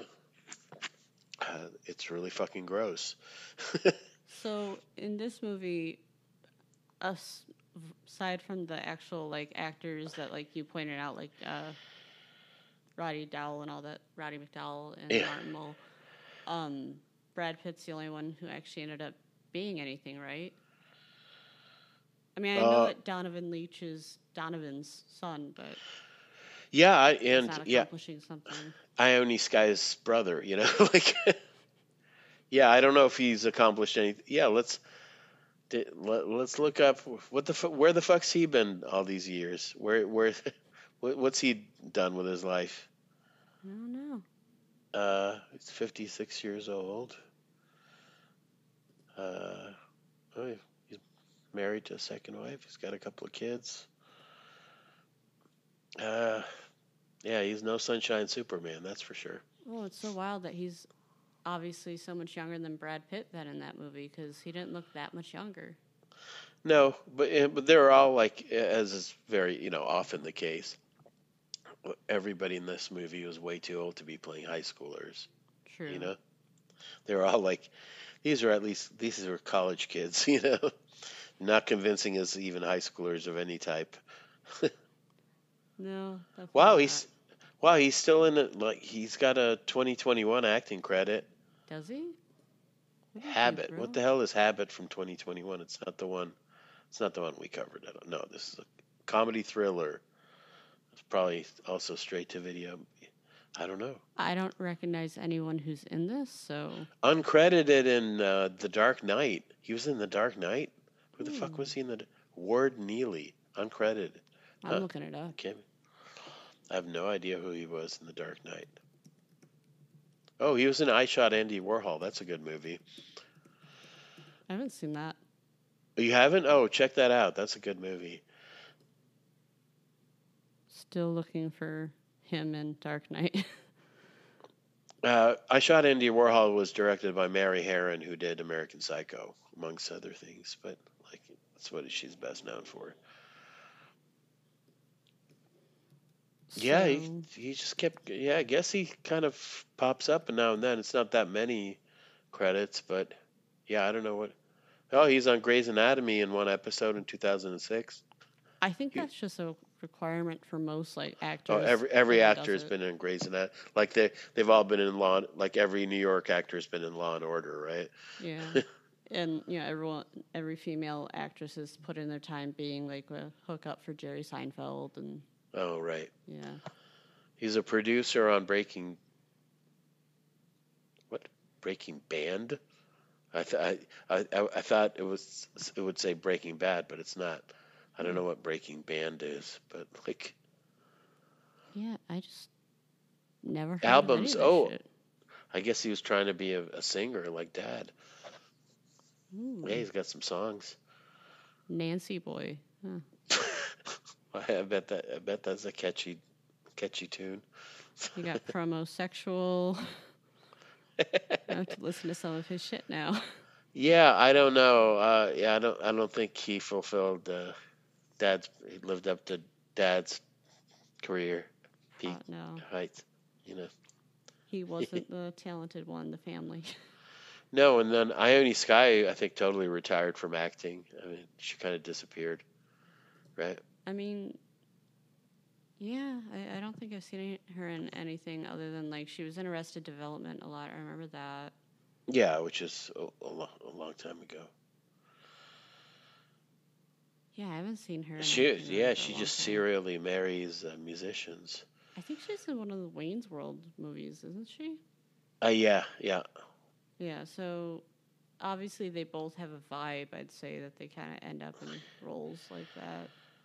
B: it's really fucking gross.
A: So in this movie, aside from the actual like actors that like you pointed out, like Roddy McDowall and all that, Roddy McDowall and
B: Yeah.
A: Martin Mull, Brad Pitt's the only one who actually ended up being anything, right? I mean, I know that Donovan Leitch is Donovan's son, but
B: Yeah,
A: he's not accomplishing something.
B: Ione Sky's brother, like, yeah, I don't know if he's accomplished anything. Yeah, let's look up where the fuck's he been all these years? What's he done with his life?
A: I don't know.
B: He's 56 years old. He's married to a second wife. He's got a couple of kids. Yeah, he's no Sunshine Superman, that's for sure.
A: Oh, it's so wild that he's obviously so much younger than Brad Pitt then in that movie, because he didn't look that much younger.
B: No, but they're all like, as is very often the case. Everybody in this movie was way too old to be playing high schoolers.
A: True.
B: They were all like, these are college kids. Not convincing as even high schoolers of any type.
A: No.
B: Wow, he's still in it. Like he's got a 2021 acting credit.
A: Does he?
B: Habit. What the hell is Habit from 2021? It's not the one. It's not the one we covered. I don't know. This is a comedy thriller. It's probably also straight to video. I don't know.
A: I don't recognize anyone who's in this, so
B: uncredited in The Dark Knight. He was in The Dark Knight. Who the fuck was he in the? Ward Neely, uncredited.
A: I'm looking it up.
B: Okay. I have no idea who he was in The Dark Knight. Oh, he was in I Shot Andy Warhol. That's a good movie.
A: I haven't seen that.
B: You haven't? Oh, check that out. That's a good movie.
A: Still looking for him in Dark Knight.
B: I Shot Andy Warhol was directed by Mary Harron, who did American Psycho, amongst other things. But like, that's what she's best known for. Yeah, he just kept. Yeah, I guess he kind of pops up now and then. It's not that many credits, but yeah, I don't know what. Oh, he's on Grey's Anatomy in one episode in 2006.
A: I think that's just a requirement for most like actors.
B: Oh, every actor has been in Grey's Anatomy. Like they've all been in Law. Like every New York actor has been in Law and Order, right?
A: Yeah, and every female actress has put in their time being like a hookup for Jerry Seinfeld and.
B: Oh, right.
A: Yeah.
B: He's a producer on Breaking Band? I thought it would say Breaking Bad, but it's not. I don't know what Breaking Band is, but like.
A: Yeah, I just never heard
B: albums.
A: Of any of that shit.
B: I guess he was trying to be a singer like Dad.
A: Ooh.
B: Yeah, he's got some songs.
A: Nancy Boy. Huh.
B: I bet that's a catchy tune.
A: You got Chromosexual. I have to listen to some of his shit now.
B: Yeah, I don't know. I don't think he fulfilled he lived up to Dad's career peak heights.
A: He wasn't the talented one in the family.
B: No, and then Ione Skye, I think, totally retired from acting. I mean, she kind of disappeared, right?
A: I mean, yeah, I don't think I've seen her in anything other than, like, she was in Arrested Development a lot. I remember that.
B: Yeah, which is a long time ago.
A: Yeah, I haven't seen her.
B: She just serially marries musicians.
A: I think she's in one of the Wayne's World movies, isn't she?
B: Yeah.
A: Yeah, so obviously they both have a vibe, I'd say, that they kind of end up in roles like that.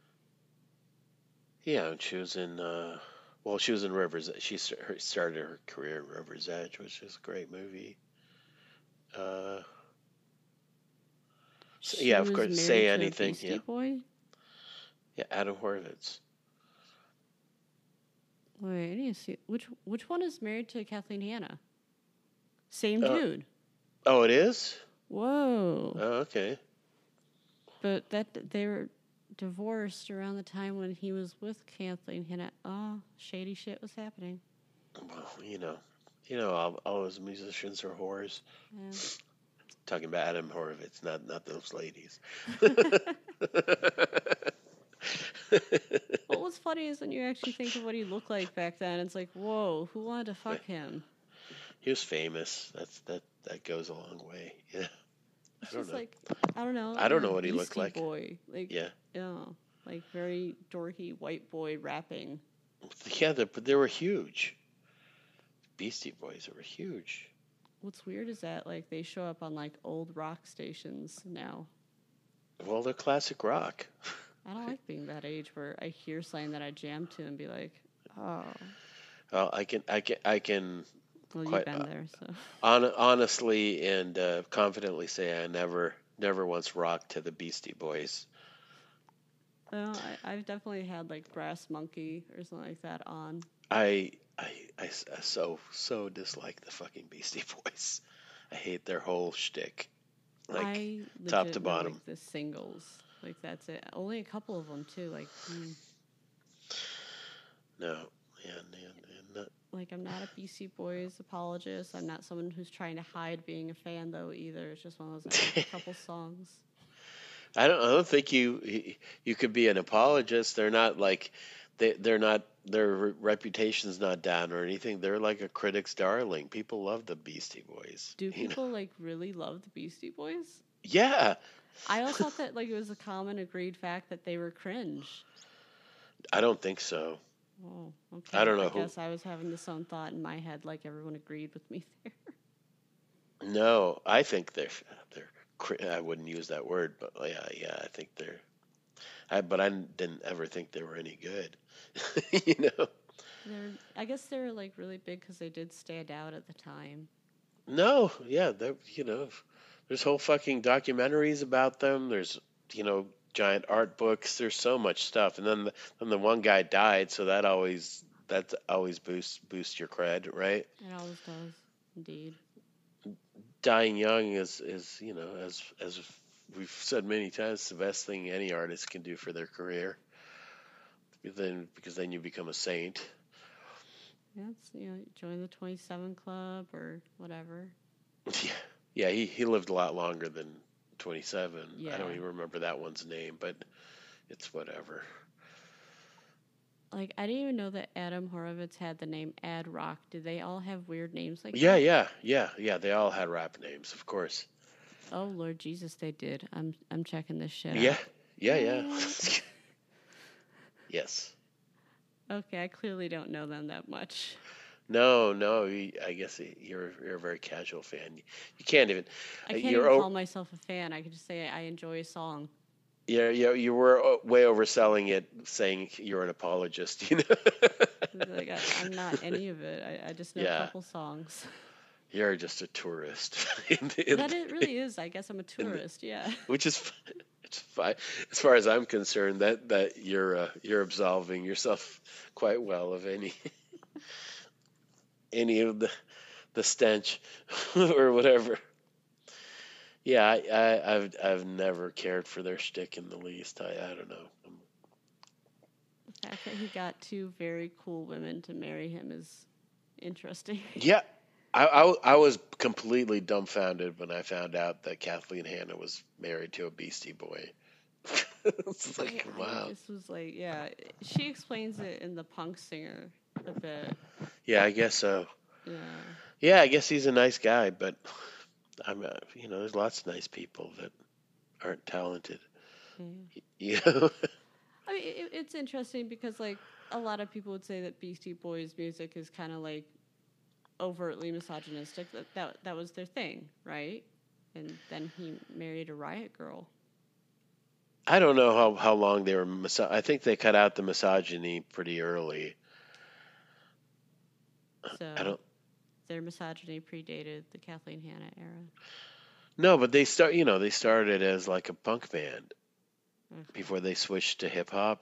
A: Yeah,
B: and she was in, she was in River's. She started her career in River's Edge, which is a great movie. Yeah, of course. Say Anything.
A: Beastie Boy?
B: Yeah, Adam Horovitz.
A: Wait, I need to see which one is married to Kathleen Hanna? Same
B: Uh,
A: dude.
B: Oh, it is?
A: Whoa.
B: Oh, okay.
A: But they were divorced around the time when he was with Kathleen Hanna. Oh, shady shit was happening.
B: Well, all those musicians are whores.
A: Yeah.
B: Talking about Adam Horovitz, not those ladies.
A: What was funny is when you actually think of what he looked like back then, it's like, whoa, who wanted to fuck him?
B: He was famous. That goes a long way. Yeah.
A: It's
B: I don't
A: just
B: know.
A: like, I don't know.
B: I don't
A: you're
B: know
A: a
B: what he looked
A: Beastie
B: like.
A: Boy. Like,
B: Yeah.
A: like very dorky white boy rapping.
B: Yeah, but they were huge. Beastie Boys were huge.
A: What's weird is that like they show up on like old rock stations now.
B: Well, they're classic rock.
A: I don't like being that age where I hear something that I jam to and be like, oh.
B: Well, I can
A: Well, you've
B: quite
A: been there, so.
B: honestly and confidently say I never once rocked to the Beastie Boys.
A: Well, I've definitely had like Brass Monkey or something like that on.
B: I so dislike the fucking Beastie Boys. I hate their whole shtick, like
A: I
B: top
A: legit
B: to
A: know,
B: bottom.
A: like, the singles, like that's it. Only a couple of them too. Like,
B: No, yeah, not.
A: like I'm not a Beastie Boys apologist. I'm not someone who's trying to hide being a fan though either. It's just one of those like, couple songs.
B: I don't think you could be an apologist. They're not like they're not, their reputation's not down or anything. They're like a critic's darling. People love the Beastie Boys.
A: Do
B: you know?
A: people like really love the Beastie Boys?
B: Yeah.
A: I always thought that like it was a common agreed fact that they were cringe.
B: I don't think so.
A: Oh, okay.
B: I don't know
A: I guess I was having this own thought in my head, like everyone agreed with me there.
B: No, I think they're. I wouldn't use that word, but yeah, I think they're. But I didn't ever think they were any good. you know.
A: I guess they were like really big because they did stand out at the time.
B: No, yeah, there's whole fucking documentaries about them. There's giant art books. There's so much stuff, and then the one guy died, so that always boosts your cred, right?
A: It always does, indeed.
B: Dying young is as we've said many times, the best thing any artist can do for their career. Because then you become a saint.
A: Yeah, it's, join the 27 Club or whatever.
B: Yeah, he lived a lot longer than 27.
A: Yeah.
B: I don't even remember that one's name, but it's whatever.
A: Like, I didn't even know that Adam Horovitz had the name Ad Rock. Did they all have weird names like that?
B: Yeah. They all had rap names, of course.
A: Oh, Lord Jesus, they did. I'm checking this shit
B: Yeah,
A: out.
B: yeah. Yes.
A: Okay, I clearly don't know them that much.
B: No. I guess you're a very casual fan. You can't even.
A: I can't even call myself a fan. I can just say I enjoy a song.
B: Yeah. You were way overselling it, saying you're an apologist.
A: Like, I'm not any of it. I just know a couple songs.
B: You're just a tourist.
A: That it really is. I guess I'm a tourist. Yeah.
B: Which is, it's fine as far as I'm concerned. That you're absolving yourself quite well of any of the stench or whatever. Yeah, I've never cared for their shtick in the least. I don't know.
A: The fact that he got two very cool women to marry him is interesting.
B: Yeah. I was completely dumbfounded when I found out that Kathleen Hanna was married to a Beastie Boy. It's like, wow.
A: This was like, yeah. She explains it in The Punk Singer a bit.
B: Yeah, I guess so.
A: Yeah.
B: Yeah, I guess he's a nice guy, but there's lots of nice people that aren't talented.
A: Yeah. I mean, it's interesting because, like, a lot of people would say that Beastie Boys music is kind of like overtly misogynistic. That was their thing, right? And then he married a Riot Girl.
B: I don't know how long they were. I think they cut out the misogyny pretty early.
A: So their misogyny predated the Kathleen Hanna era.
B: No, but they started as like a punk band. before they switched to hip hop.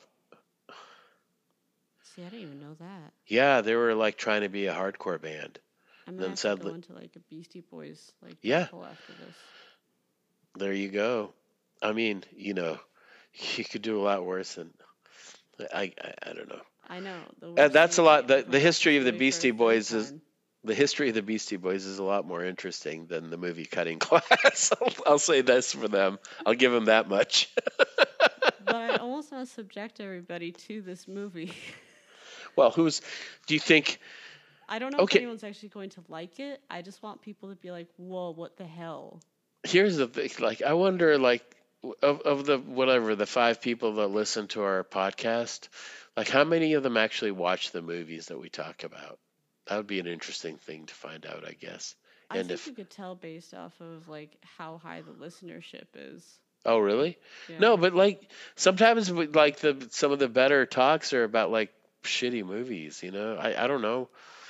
A: See, I didn't even know that.
B: Yeah, they were like trying to be a hardcore band.
A: I'm
B: Then
A: gonna have to
B: suddenly,
A: go into like a Beastie Boys like
B: yeah,
A: rabbit hole after this.
B: there you go. I mean, you could do a lot worse than I don't know.
A: I know the worst
B: That's a
A: movie.
B: lot.
A: I'm
B: The
A: gonna
B: the
A: watch
B: history
A: this
B: of the
A: movie for a
B: Beastie
A: third
B: Boys is
A: time.
B: the history of the Beastie Boys is a lot more interesting than the movie Cutting Class. I'll say this for them. I'll give them that much.
A: But I almost want to subject everybody to this movie.
B: Well, do you think?
A: I don't know if
B: Okay,
A: anyone's actually going to like it. I just want people to be like, "Whoa, what the hell?"
B: here's the thing. Like, I wonder, like, of the 5 people that listen to our podcast, like, how many of them actually watch the movies that we talk about? That would be an interesting thing to find out, I guess.
A: I
B: And
A: think
B: if,
A: you could tell based off of like how high the listenership is.
B: oh, really?
A: Yeah.
B: No, but like sometimes, like some of the better talks are about like shitty movies. I don't know.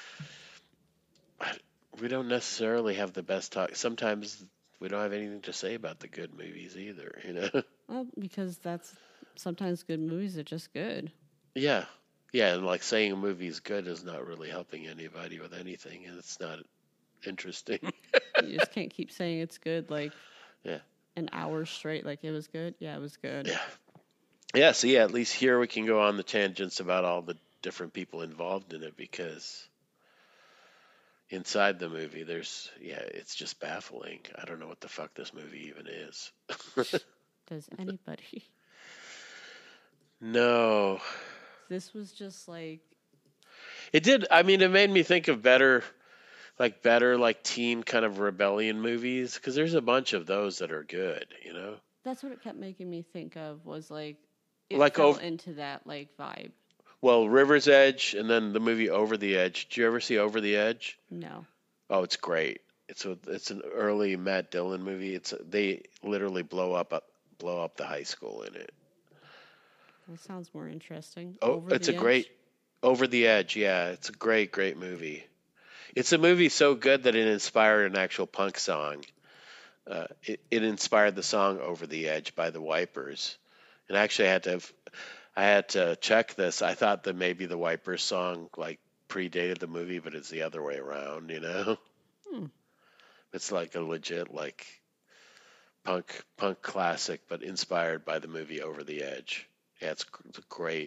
B: We don't necessarily have the best talk. Sometimes we don't have anything to say about the good movies either.
A: Well, because that's sometimes good movies are just good.
B: Yeah. Yeah, and like saying a movie is good is not really helping anybody with anything, and it's not interesting.
A: You just can't keep saying it's good like
B: Yeah.
A: an hour straight. Like it was good. Yeah, it was good.
B: Yeah. Yeah, so yeah, at least here we can go on the tangents about all the different people involved in it, because inside the movie it's just baffling. I don't know what the fuck this movie even is.
A: Does anybody?
B: No.
A: This was just like
B: It did. I mean, it made me think of better like teen kind of rebellion movies, because there's a bunch of those that are good.
A: that's what it kept making me think of was like it
B: Like
A: fell
B: over,
A: into that like vibe.
B: well, River's Edge, and then the movie Over the Edge. Did you ever see Over the Edge?
A: No.
B: Oh, it's great. It's an early Matt Dillon movie. They literally blow up the high school in it.
A: That sounds more interesting.
B: Oh,
A: Over
B: it's
A: the
B: a
A: Edge?
B: great Over the Edge. Yeah, it's a great movie. It's a movie so good that it inspired an actual punk song. It inspired the song Over the Edge by the Wipers. And actually, I had to check this. I thought that maybe the Wipers song like predated the movie, but it's the other way around.
A: Hmm.
B: It's like a legit like punk classic, but inspired by the movie Over the Edge. Yeah, it's great.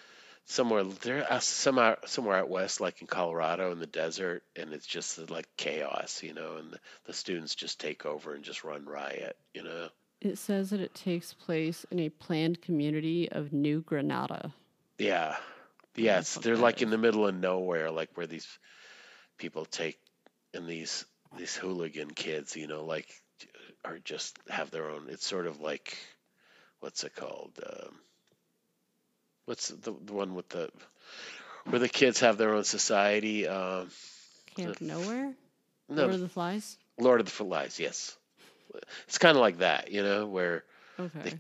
B: Somewhere out west, like in Colorado in the desert, and it's just like chaos, and the students just take over and just run riot.
A: It says that it takes place in a planned community of New Granada.
B: Yeah.
A: What
B: Yes,
A: the fuck
B: they're
A: that
B: like in
A: is.
B: the middle of nowhere, like where these people take, and these hooligan kids, like are just have their own. It's sort of like, what's it called? What's the one with where the kids have their own society?
A: Camp Nowhere?
B: No,
A: Lord of the Flies?
B: Lord of the Flies. Yes, it's kind of like that, where
A: Okay.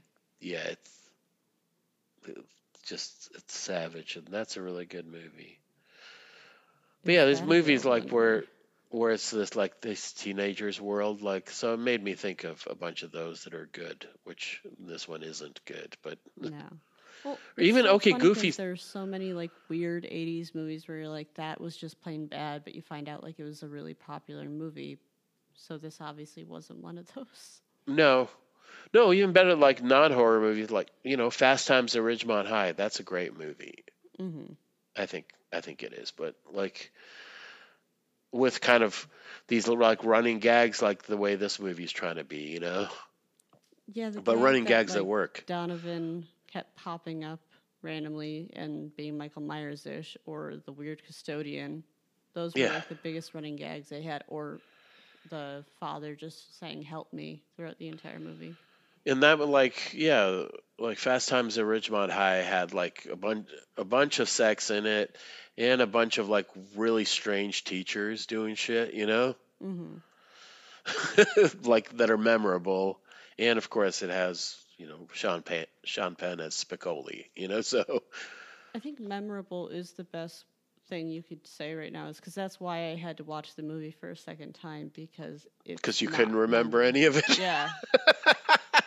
B: it's savage, and that's a really good movie. But
A: Is
B: yeah, there's
A: that
B: movies
A: available
B: like
A: anywhere?
B: where it's this teenagers world, like, so it made me think of a bunch of those that are good, which this one isn't good, but
A: No. Well,
B: Or even,
A: so
B: okay,
A: funny 'cause
B: Goofy.
A: there's so many like weird '80s movies where you're like, that was just plain bad, but you find out like it was a really popular movie. So this obviously wasn't one of those.
B: No, even better, like non-horror movies, like Fast Times at Ridgemont High. That's a great movie.
A: Mm-hmm.
B: I think it is, but like with kind of these like running gags, like the way this movie's trying to be.
A: Yeah, the
B: But
A: gag
B: running
A: that,
B: gags that
A: like,
B: work.
A: Donovan kept popping up randomly and being Michael Myers-ish or the weird custodian. Those were
B: Yeah.
A: like the biggest running gags they had, or the father just saying "help me" throughout the entire movie.
B: And that would like Fast Times at Ridgemont High had like a bunch of sex in it, and a bunch of like really strange teachers doing shit.
A: Mm-hmm.
B: Like that are memorable, and of course it has Sean Penn as Spicoli. So
A: I think memorable is the best thing you could say right now, is because that's why I had to watch the movie for a second time, because it's
B: because you
A: not
B: couldn't remember
A: memorable.
B: any of it.
A: Yeah.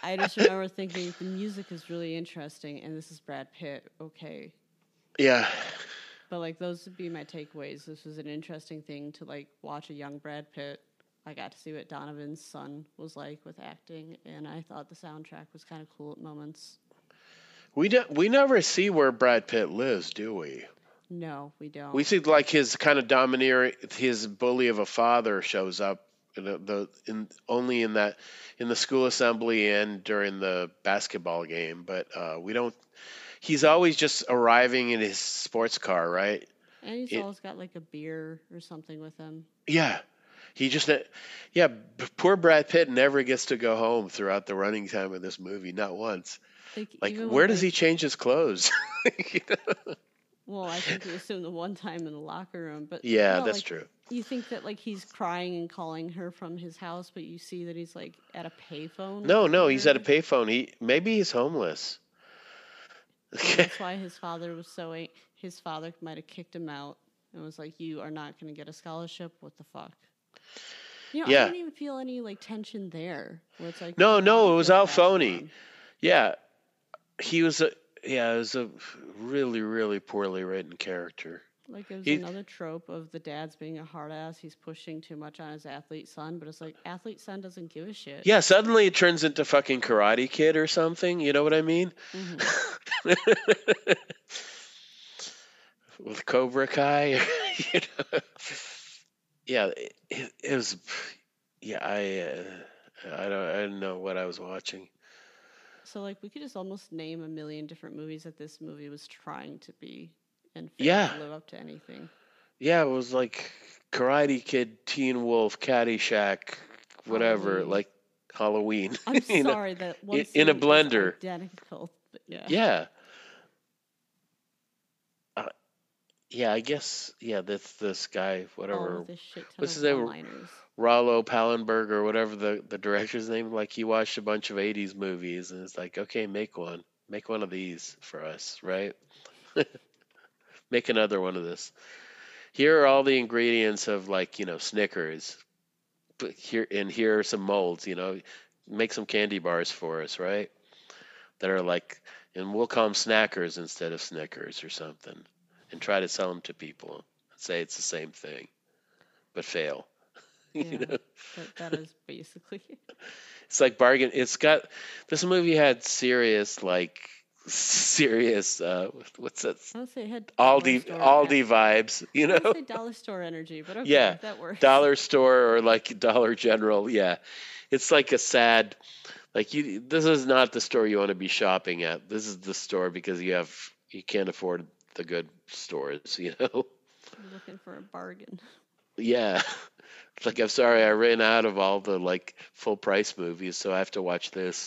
A: I just remember thinking the music is really interesting, and this is Brad Pitt. Okay,
B: Yeah.
A: but like those would be my takeaways. This was an interesting thing to like watch a young Brad Pitt. I got to see what Donovan's son was like with acting, and I thought the soundtrack was kind of cool at moments.
B: We never see where Brad Pitt lives, do we?
A: No, we don't.
B: We see like his kind of domineering, his bully of a father shows up only in the school assembly and during the basketball game, but we don't. He's always just arriving in his sports car, right?
A: And he's always got like a beer or something with him.
B: Yeah, he just poor Brad Pitt never gets to go home throughout the running time of this movie, not once. Like where does he change his clothes? You know?
A: Well, I think we assume the one time in the locker room, but
B: yeah,
A: no,
B: that's
A: like,
B: true.
A: You think that like he's crying and calling her from his house, but you see that he's like at a payphone.
B: No, he's at a payphone. Maybe he's homeless.
A: That's why his father was his father might have kicked him out and was like, "You are not going to get a scholarship. What the fuck?" You know, I didn't even feel any like tension there. Where it's like,
B: no, it was all phony. Yeah, it was a really, really poorly written character.
A: Like it was another trope of the dad's being a hard ass. He's pushing too much on his athlete son, but it's like athlete son doesn't give a shit.
B: Yeah, suddenly it turns into fucking Karate Kid or something. You know what I mean? Mm-hmm. With Cobra Kai, you know? Yeah, it was. Yeah, I don't know what I was watching.
A: So like we could just almost name a million different movies that this movie was trying to be and failed to live up to anything. Yeah,
B: it was like Karate Kid, Teen Wolf, Caddyshack, whatever, Halloween. Like Halloween.
A: I'm sorry that one
B: in a blender.
A: Is identical, but yeah.
B: Yeah. Yeah, I guess. Yeah, that's this guy. Whatever. What's his name? Rollo Pallenberg or whatever the director's name. Like he watched a bunch of '80s movies and it's like, okay, make one of these for us, right? Make another one of this. Here are all the ingredients of like Snickers. But here are some molds. Make some candy bars for us, right? That are like, and we'll call them Snackers instead of Snickers or something, and try to sell them to people and say it's the same thing, but fail.
A: Yeah, that is basically.
B: It's like bargain. This movie had serious. What's that?
A: I would say it had
B: Aldi vibes.
A: I would say dollar store energy, but okay,
B: yeah,
A: that works.
B: Dollar store or like Dollar General. Yeah, it's like a sad. This is not the store you want to be shopping at. This is the store because you can't afford the good stores.
A: I'm looking for a bargain.
B: Yeah. It's like, I'm sorry, I ran out of all the full price movies, so I have to watch this.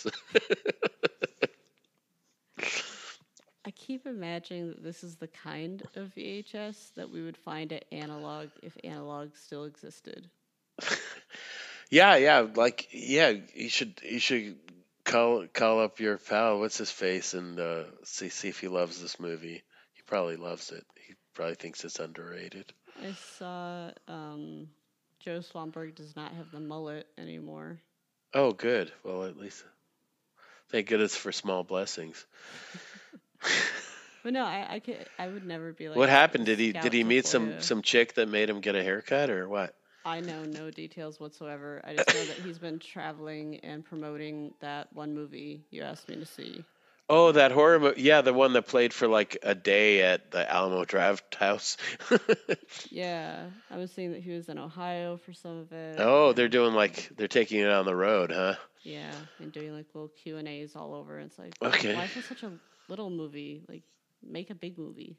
A: I keep imagining that this is the kind of VHS that we would find at Analog if Analog still existed.
B: Yeah. You should call up your pal, what's his face, and see if he loves this movie. He probably loves it. He probably thinks it's underrated.
A: I saw Joe Swanberg does not have the mullet anymore.
B: Oh, good. Well, at least thank goodness for small blessings.
A: But no, I would never be like.
B: What happened? Did he meet some chick that made him get a haircut or what?
A: I know no details whatsoever. I just know that he's been traveling and promoting that one movie you asked me to see.
B: Oh, that horror movie. Yeah, the one that played for a day at the Alamo Draft House.
A: Yeah, I was seeing that he was in Ohio for some of it.
B: Oh, they're taking it on the road, huh?
A: Yeah, and doing little Q&As all over. It's like,
B: okay.
A: Why is it such a little movie? Make a big movie.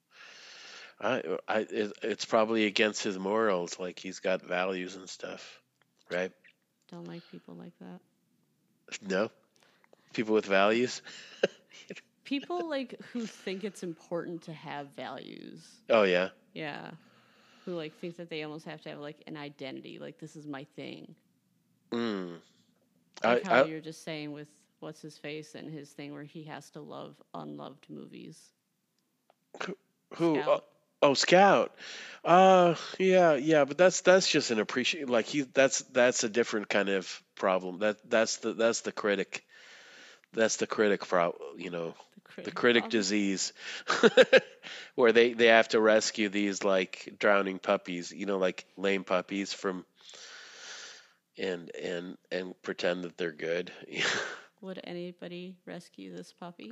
B: It's probably against his morals. He's got values and stuff, right?
A: Don't like people like that.
B: No? People with values?
A: People who think it's important to have values.
B: Oh, yeah?
A: Yeah. Who think that they almost have to have an identity. This is my thing. How you're just saying with what's his face and his thing where he has to love unloved movies.
B: Who?
A: Scout.
B: Scout. Yeah, but that's just an appreciation. That's a different kind of problem. That's the critic. That's the critic the critic
A: problem.
B: disease, where they have to rescue these like drowning puppies, like lame puppies from and pretend that they're good.
A: Would anybody rescue this puppy?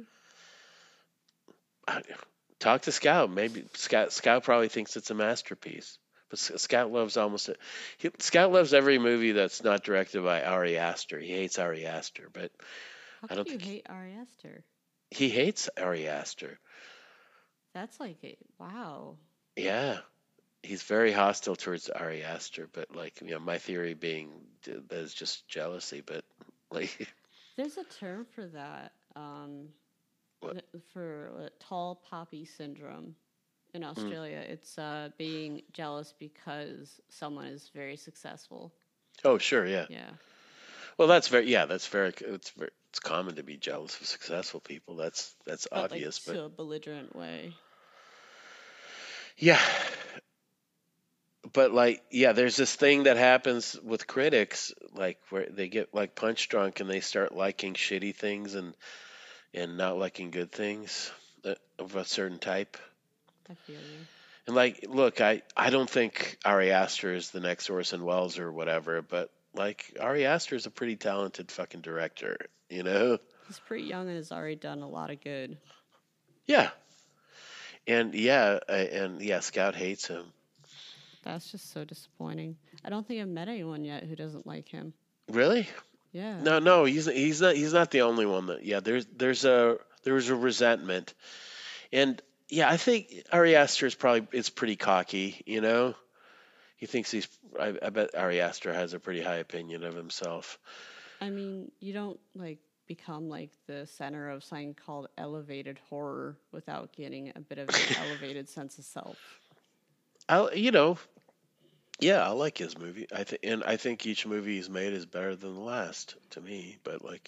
B: Talk to Scout. Maybe Scout probably thinks it's a masterpiece. But Scout loves Scout loves every movie that's not directed by Ari Aster. He hates Ari Aster, but
A: How
B: I
A: could
B: don't
A: you
B: think
A: hate Ari Aster?
B: he hates Ari Aster.
A: That's like wow.
B: Yeah, he's very hostile towards Ari Aster. But like, my theory being that is just jealousy. But like,
A: There's a term for that.
B: what?
A: For tall poppy syndrome in Australia. It's being jealous because someone is very successful.
B: Oh, sure, yeah.
A: Yeah.
B: Well, it's common to be jealous of successful people. That's
A: But
B: obvious,
A: like
B: but
A: to a belligerent way.
B: yeah. But like, yeah, there's this thing that happens with critics, like where they get like punch drunk and they start liking shitty things and not liking good things of a certain type.
A: I feel you.
B: And like, look, I don't think Ari Aster is the next Orson Welles or whatever, but like Ari Aster is a pretty talented fucking director, you know?
A: He's pretty young and has already done a lot of good.
B: Yeah. And yeah, Scout hates him.
A: That's just so disappointing. I don't think I've met anyone yet who doesn't like him.
B: Really?
A: Yeah.
B: No, he's not the only one that. Yeah, there was a resentment, and yeah, I think Ari Aster is pretty cocky. He thinks I bet Ari Aster has a pretty high opinion of himself.
A: I mean, you don't like become like the center of something called elevated horror without getting a bit of an elevated sense of self.
B: Yeah, I like his movie. I think each movie he's made is better than the last to me. But like,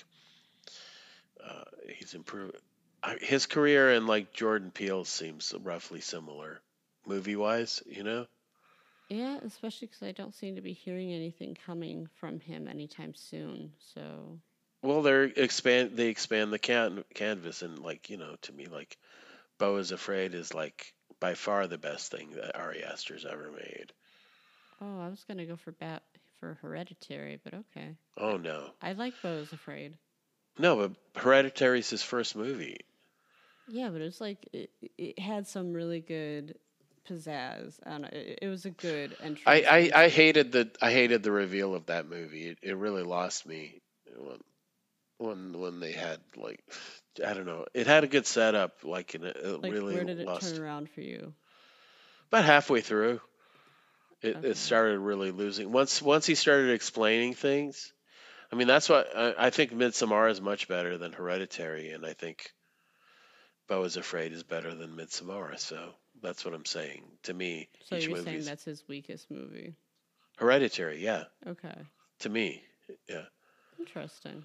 B: he's improved. His career and like Jordan Peele seems roughly similar, movie wise.
A: Yeah, especially because I don't seem to be hearing anything coming from him anytime soon. So.
B: Well, they expand the canvas, and like, to me, like Beau is Afraid is like by far the best thing that Ari Aster's ever made.
A: Oh, I was gonna go for Hereditary, but okay.
B: Oh no.
A: I like Beau is Afraid.
B: No, but Hereditary's his first movie.
A: Yeah, but it's like it had some really good pizzazz. I don't know. It was a good entry.
B: I hated the reveal of that movie. It really lost me when they had like, I don't know. It had a good setup, like, and it really
A: where did it
B: lost.
A: turn around for you?
B: About halfway through.
A: Okay.
B: It started really losing. Once he started explaining things, I mean, that's what I think Midsommar is much better than Hereditary, and I think Beau is Afraid is better than Midsommar. So that's what I'm saying. To me,
A: So
B: each
A: you're
B: movie
A: saying
B: is
A: that's his weakest movie?
B: Hereditary, yeah.
A: Okay.
B: To me, yeah.
A: Interesting.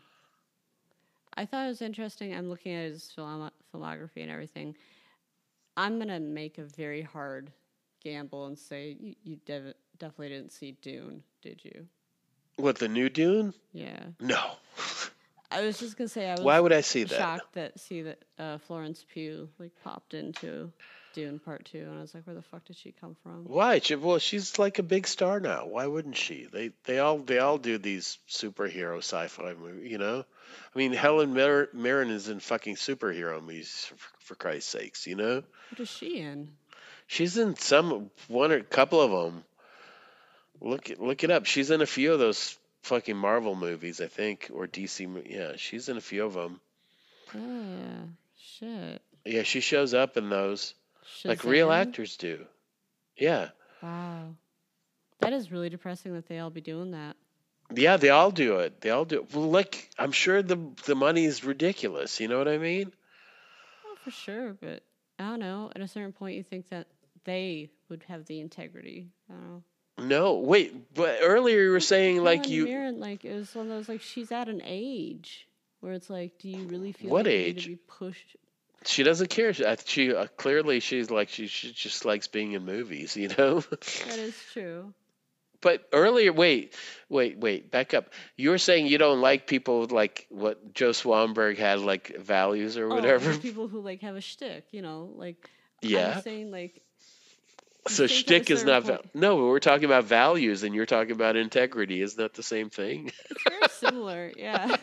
A: I thought it was interesting. I'm looking at his filmography and everything. I'm gonna make a very hard gamble and say you definitely didn't see Dune, did you?
B: What, the new Dune?
A: Yeah.
B: No.
A: I was just gonna say I was.
B: Why would I see that?
A: Shocked that Florence Pugh like popped into Dune Part 2, and I was like, where the fuck did she come from?
B: Why? Well, she's like a big star now. Why wouldn't she? They all do these superhero sci-fi movies. I mean, Helen Mirren is in fucking superhero movies for Christ's sakes.
A: What is she in?
B: She's in one or a couple of them. Look it up. She's in a few of those fucking Marvel movies, I think, or DC. Yeah, she's in a few of them.
A: Oh yeah, shit.
B: Yeah, she shows up in those, like real
A: Shazam?
B: actors do. Yeah.
A: Wow, that is really depressing that they all be doing that.
B: Yeah, they all do it. Well, like, I'm sure the money is ridiculous. You know what I mean?
A: Oh, for sure, but I don't know. At a certain point, you think that they would have the integrity. I don't know.
B: No, wait. But earlier you were saying like
A: Helen
B: you.
A: Mirren, like it was one of those like she's at an age where it's like, do you really feel
B: What
A: like
B: age?
A: you need to be pushed?
B: She doesn't care. She clearly she just likes being in movies.
A: That is true.
B: But earlier, back up. You were saying you don't like people with like what Joe Swanberg had, like values or
A: Oh,
B: whatever.
A: the people who like have a shtick, like I was
B: Yeah.
A: saying, like you
B: So
A: think at a
B: shtick is
A: certain
B: not
A: point.
B: no. We're talking about values, and you're talking about integrity. Isn't that the same thing?
A: It's very similar, yeah.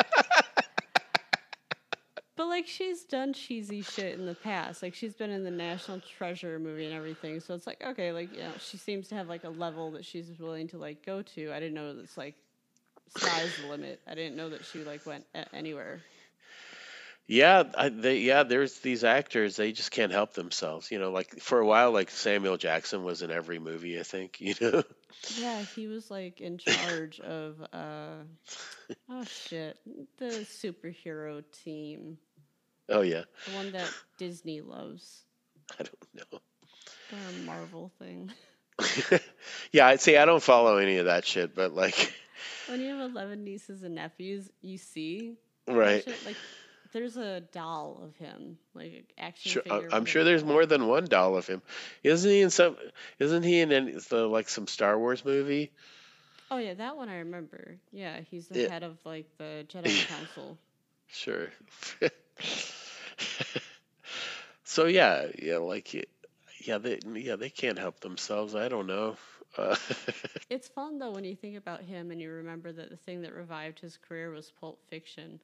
A: But like she's done cheesy shit in the past. Like she's been in the National Treasure movie and everything. So it's like, okay, like she seems to have like a level that she's willing to like go to. I didn't know that's like sky's the limit. I didn't know that she like went anywhere.
B: Yeah, there's these actors, they just can't help themselves. Like for a while, like Samuel Jackson was in every movie, I think,
A: Yeah, he was like in charge of oh shit, the superhero team.
B: Oh, yeah.
A: The one that Disney loves.
B: I don't know.
A: The Marvel thing.
B: Yeah, I don't follow any of that shit, but like,
A: When you have 11 nieces and nephews, you see
B: right.
A: that shit. Like, there's a doll of him, like an action
B: Sure,
A: figure.
B: I'm
A: with
B: sure
A: a
B: there's
A: doll.
B: more than one doll of him. Isn't he in like some Star Wars movie?
A: Oh yeah, that one I remember. Yeah, he's the
B: Yeah.
A: head of like the Jedi Council.
B: Sure. So yeah, they can't help themselves. I don't know. Uh,
A: It's fun though when you think about him and you remember that the thing that revived his career was Pulp Fiction.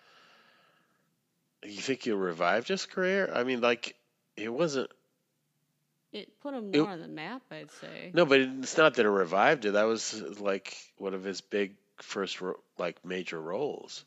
B: you think you revived his career? I mean, like, it wasn't.
A: It put him
B: It,
A: more on the map, I'd say.
B: no, but it's not that it revived it. That was like one of his big first like major roles.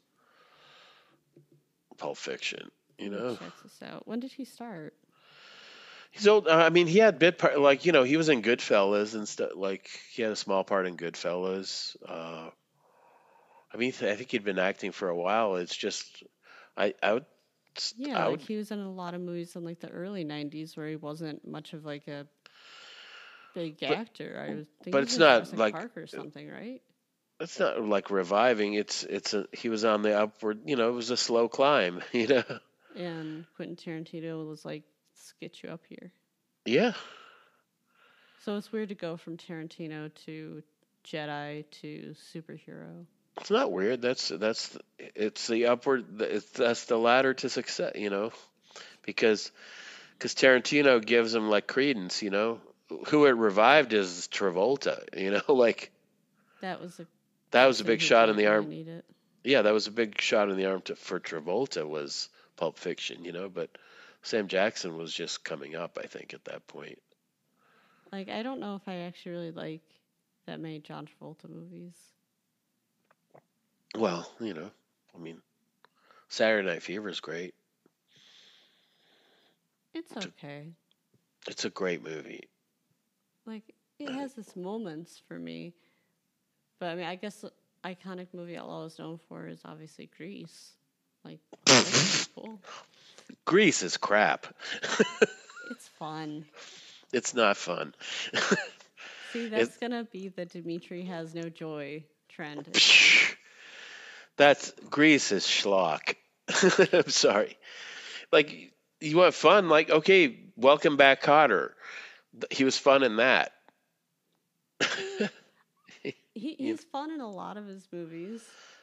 B: Pulp Fiction.
A: Let me check this out. When did he start?
B: He's old. I mean, he had bit part, like he was in Goodfellas and stuff. Like he had a small part in Goodfellas. I mean, I think he'd been acting for a while. It's just, I would,
A: Yeah,
B: I
A: like
B: would,
A: he was in a lot of movies in like the early '90s where he wasn't much of like a big
B: but
A: actor. I was thinking
B: but
A: he
B: it's
A: was in
B: not
A: Jurassic
B: like
A: Park or something, right?
B: it's not like reviving. He was on the upward. It was a slow climb.
A: And Quentin Tarantino was like, "Let's get you up here."
B: Yeah.
A: So it's weird to go from Tarantino to Jedi to superhero.
B: It's not weird. It's the upward. That's the ladder to success. Because Tarantino gives him like credence. Who it revived is Travolta. Like
A: That was a
B: that was a
A: person
B: big
A: who
B: shot in
A: didn't
B: the
A: really
B: arm.
A: need it.
B: Yeah, that was a big shot in the arm for Travolta was Pulp Fiction. But Sam Jackson was just coming up, I think, at that point.
A: Like, I don't know if I actually really like that many John Travolta movies.
B: Well, I mean, Saturday Night Fever is great.
A: It's okay.
B: It's a great movie.
A: Like, it has its moments for me. But, I mean, I guess the iconic movie Outlaw is known for is obviously Grease. Like, that's cool.
B: Grease is crap.
A: It's fun.
B: It's not fun.
A: See, that's going to be the Dimitri has no joy trend.
B: That's Grease is schlock. I'm sorry. Like, you want fun? Like, okay, Welcome Back, Kotter. He was fun in that.
A: He's fun in a lot of his movies.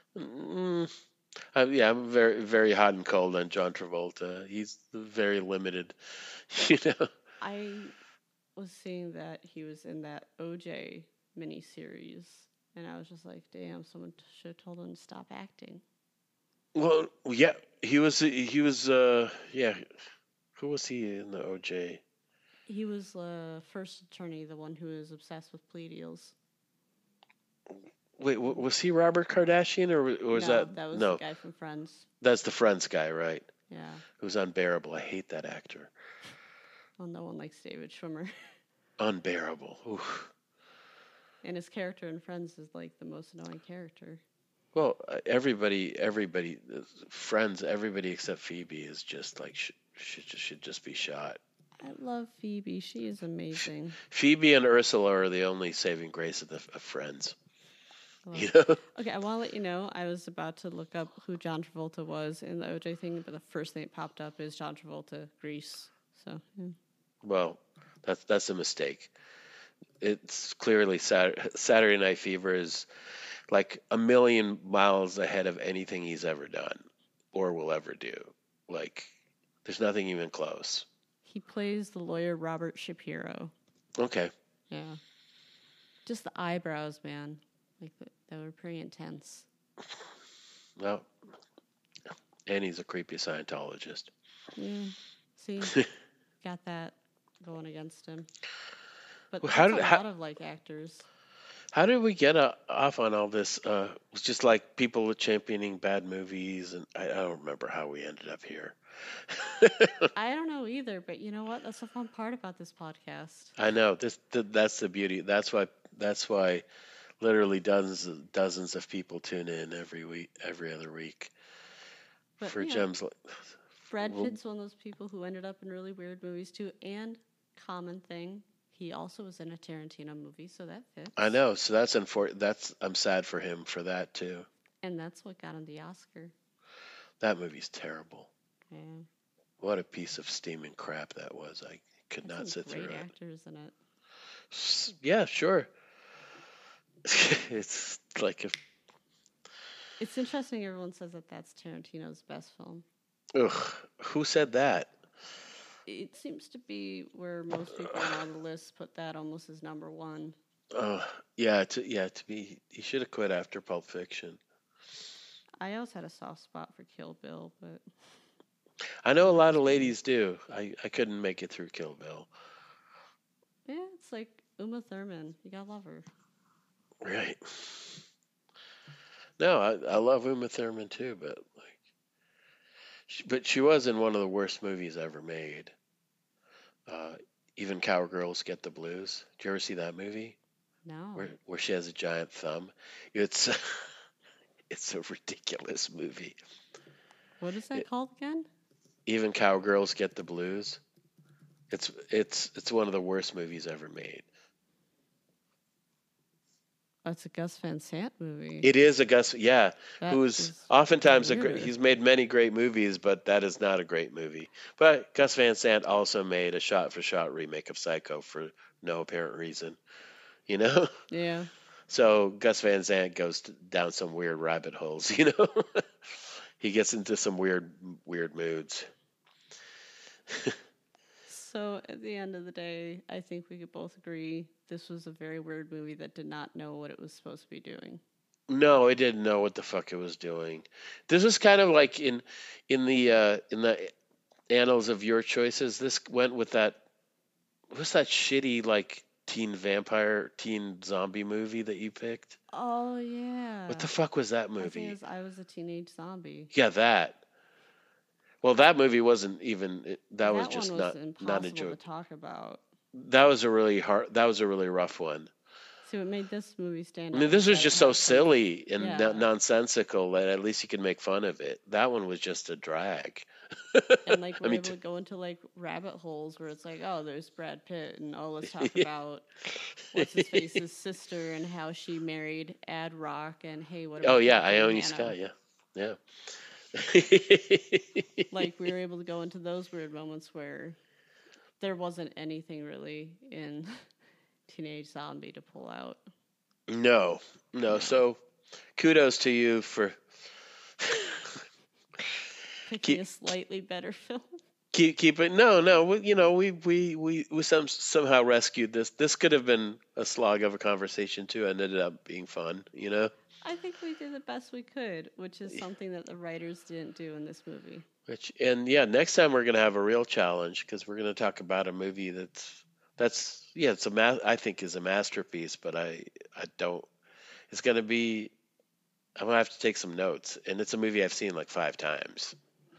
B: Yeah, I'm very, very hot and cold on John Travolta. He's very limited,
A: I was seeing that he was in that OJ miniseries, and I was just like, damn, someone should have told him to stop acting.
B: Well, yeah, he was, yeah. Who was he in the OJ?
A: He was the first attorney, the one who was obsessed with plea deals.
B: Wait, was he Robert Kardashian or was
A: No,
B: that?
A: that was
B: No,
A: the guy from Friends.
B: that's the Friends guy, right?
A: Yeah.
B: Who's unbearable. I hate that actor.
A: Well, no one likes David Schwimmer.
B: Unbearable. Oof.
A: And his character in Friends is like the most annoying character.
B: Well, everybody, Friends, everybody except Phoebe is just like should just be shot.
A: I love Phoebe. She is amazing.
B: Phoebe and Ursula are the only saving grace of Friends.
A: Okay, I want to let you know, I was about to look up who John Travolta was in the OJ thing, but the first thing that popped up is John Travolta, Grease. So, yeah.
B: Well, that's a mistake. it's clearly Saturday Night Fever is like a million miles ahead of anything he's ever done or will ever do. Like, there's nothing even close.
A: He plays the lawyer Robert Shapiro.
B: Okay.
A: Yeah. Just the eyebrows, man. Like, they were pretty intense.
B: Well, and he's a creepy Scientologist.
A: Yeah. See? Got that going against him. But
B: Well,
A: that's a lot of, like, actors.
B: How did we get off on all this? It was just like people championing bad movies, and I don't remember how we ended up here.
A: I don't know either, but you know what? That's the fun part about this podcast.
B: I know that's the beauty. That's why literally dozens of people tune in every other week
A: But,
B: for
A: you know,
B: gems.
A: Brad
B: Well-
A: Pitt's one of those people who ended up in really weird movies too, and common thing, he also was in a Tarantino movie, so that fits.
B: I know, so that's I'm sad for him for that too.
A: And that's what got him the Oscar.
B: That movie's terrible.
A: Yeah.
B: What a piece of steaming crap that was. I could not
A: There's
B: sit
A: some
B: through
A: great
B: it.
A: actors in it.
B: Yeah, sure. It's like
A: It's interesting everyone says that that's Tarantino's best film.
B: ugh, who said that?
A: It seems to be where most people on the list put that almost as number one.
B: Yeah, to be, he should have quit after Pulp Fiction.
A: I always had a soft spot for Kill Bill, but
B: I know a lot of ladies do. I couldn't make it through Kill Bill.
A: yeah, it's like Uma Thurman. You gotta love her.
B: Right. No, I love Uma Thurman too, but she was in one of the worst movies ever made. Even Cowgirls Get the Blues. Did you ever see that movie?
A: No.
B: Where she has a giant thumb? It's it's a ridiculous movie.
A: What is that called again?
B: Even Cowgirls Get the Blues. It's one of the worst movies ever made.
A: Oh, it's a Gus Van Sant movie.
B: It is a Gus, yeah,
A: That
B: who's
A: is
B: oftentimes
A: weird.
B: he's made many great movies, but that is not a great movie. But Gus Van Sant also made a shot-for-shot remake of Psycho for no apparent reason, you know.
A: Yeah.
B: So Gus Van Sant goes down some weird rabbit holes, you know. He gets into some weird moods.
A: So at the end of the day, I think we could both agree this was a very weird movie that did not know what it was supposed to be doing.
B: No, it didn't know what the fuck it was doing. This was kind of like in the annals of your choices. This went with that. What's that shitty like teen zombie movie that you picked?
A: Oh yeah.
B: What the fuck was that
A: I think
B: movie?
A: it was I Was a Teenage Zombie.
B: Yeah, that. Well, that movie wasn't even. That was just
A: one was
B: not
A: impossible
B: a joke.
A: to talk about.
B: That was a really hard. That was a really rough one.
A: See, what made this movie stand
B: I
A: out?
B: mean, this was
A: that it
B: just so
A: had some-
B: silly and
A: Yeah.
B: nonsensical that at least you could make fun of it. That one was just a drag.
A: And like we're
B: I mean,
A: able to go into like rabbit holes where it's like, oh, there's Brad Pitt, and oh, let's talk about what's his face's sister and how she married Ad Rock, and hey, what?
B: Oh
A: about
B: yeah,
A: Catherine
B: Ione
A: Hanna?
B: Scott. Yeah.
A: Like we were able to go into those weird moments where there wasn't anything really in Teenage Zombie to pull out.
B: No. So, kudos to you for
A: Picking a slightly better film.
B: keep it. No. We somehow rescued this. This could have been a slog of a conversation too, and ended up being fun. You know.
A: I think we did the best we could, which is something that the writers didn't do in this movie.
B: Next time we're gonna have a real challenge because we're gonna talk about a movie I think is a masterpiece, but I don't. It's gonna be. I'm gonna have to take some notes, and it's a movie I've seen like 5 times.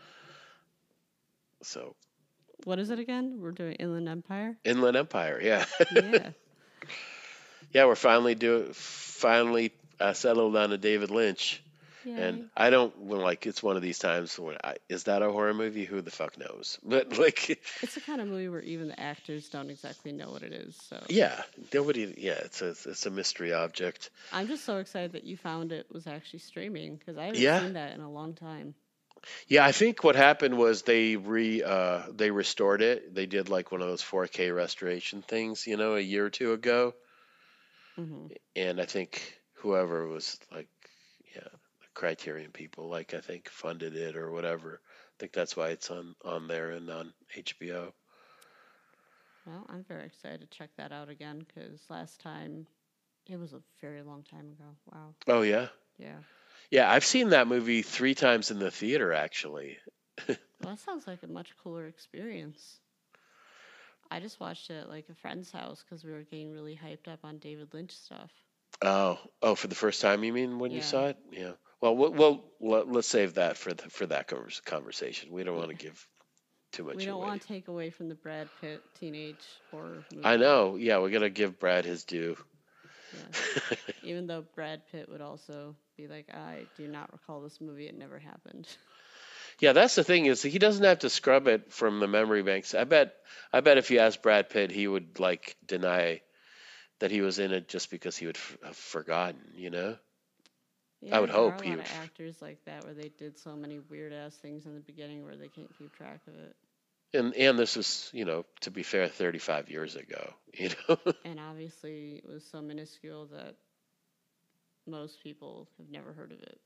B: So.
A: What is it again? We're doing Inland Empire?
B: Inland Empire, yeah.
A: Yeah.
B: Yeah, we're finally settled on a David Lynch.
A: Yay.
B: And I don't it's one of these times when is that a horror movie? Who the fuck knows? But like,
A: It's the kind of movie where even the actors don't exactly know what it is. So
B: yeah, nobody. Yeah, it's a mystery object.
A: I'm just so excited that you found it was actually streaming because I haven't
B: Yeah.
A: seen that in a long time.
B: Yeah, I think what happened was they restored it. They did like one of those 4K restoration things, a year or two ago.
A: Hmm.
B: And I think whoever was like, yeah, the Criterion people, like I think funded it or whatever. I think that's why it's on there and on HBO.
A: Well, I'm very excited to check that out again because last time it was a very long time ago. Wow.
B: Oh yeah,
A: Yeah.
B: yeah. I've seen that movie 3 times in the theater actually.
A: Well, that sounds like a much cooler experience. I just watched it at like a friend's house because we were getting really hyped up on David Lynch stuff.
B: Oh, for the first time, you mean when you
A: Yeah.
B: saw it? Yeah. Well, let's save that for that conversation. We don't want to give too much
A: We don't
B: away.
A: want to take away from the Brad Pitt teenage horror movie.
B: I know. Yeah, we're gonna give Brad his due.
A: Yeah. Even though Brad Pitt would also be like, I do not recall this movie. It never happened.
B: Yeah, that's the thing is he doesn't have to scrub it from the memory banks. I bet if you asked Brad Pitt, he would like deny that he was in it just because he would have forgotten.
A: Yeah,
B: I would
A: there
B: hope
A: are a
B: he
A: lot
B: would.
A: of actors like that where they did so many weird ass things in the beginning where they can't keep track of it.
B: And this was, to be fair, 35 years ago.
A: And obviously it was so minuscule that most people have never heard of it.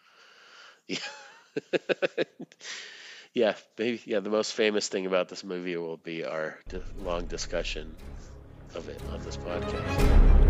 B: Yeah. Yeah, maybe. Yeah, the most famous thing about this movie will be our long discussion of it on this podcast.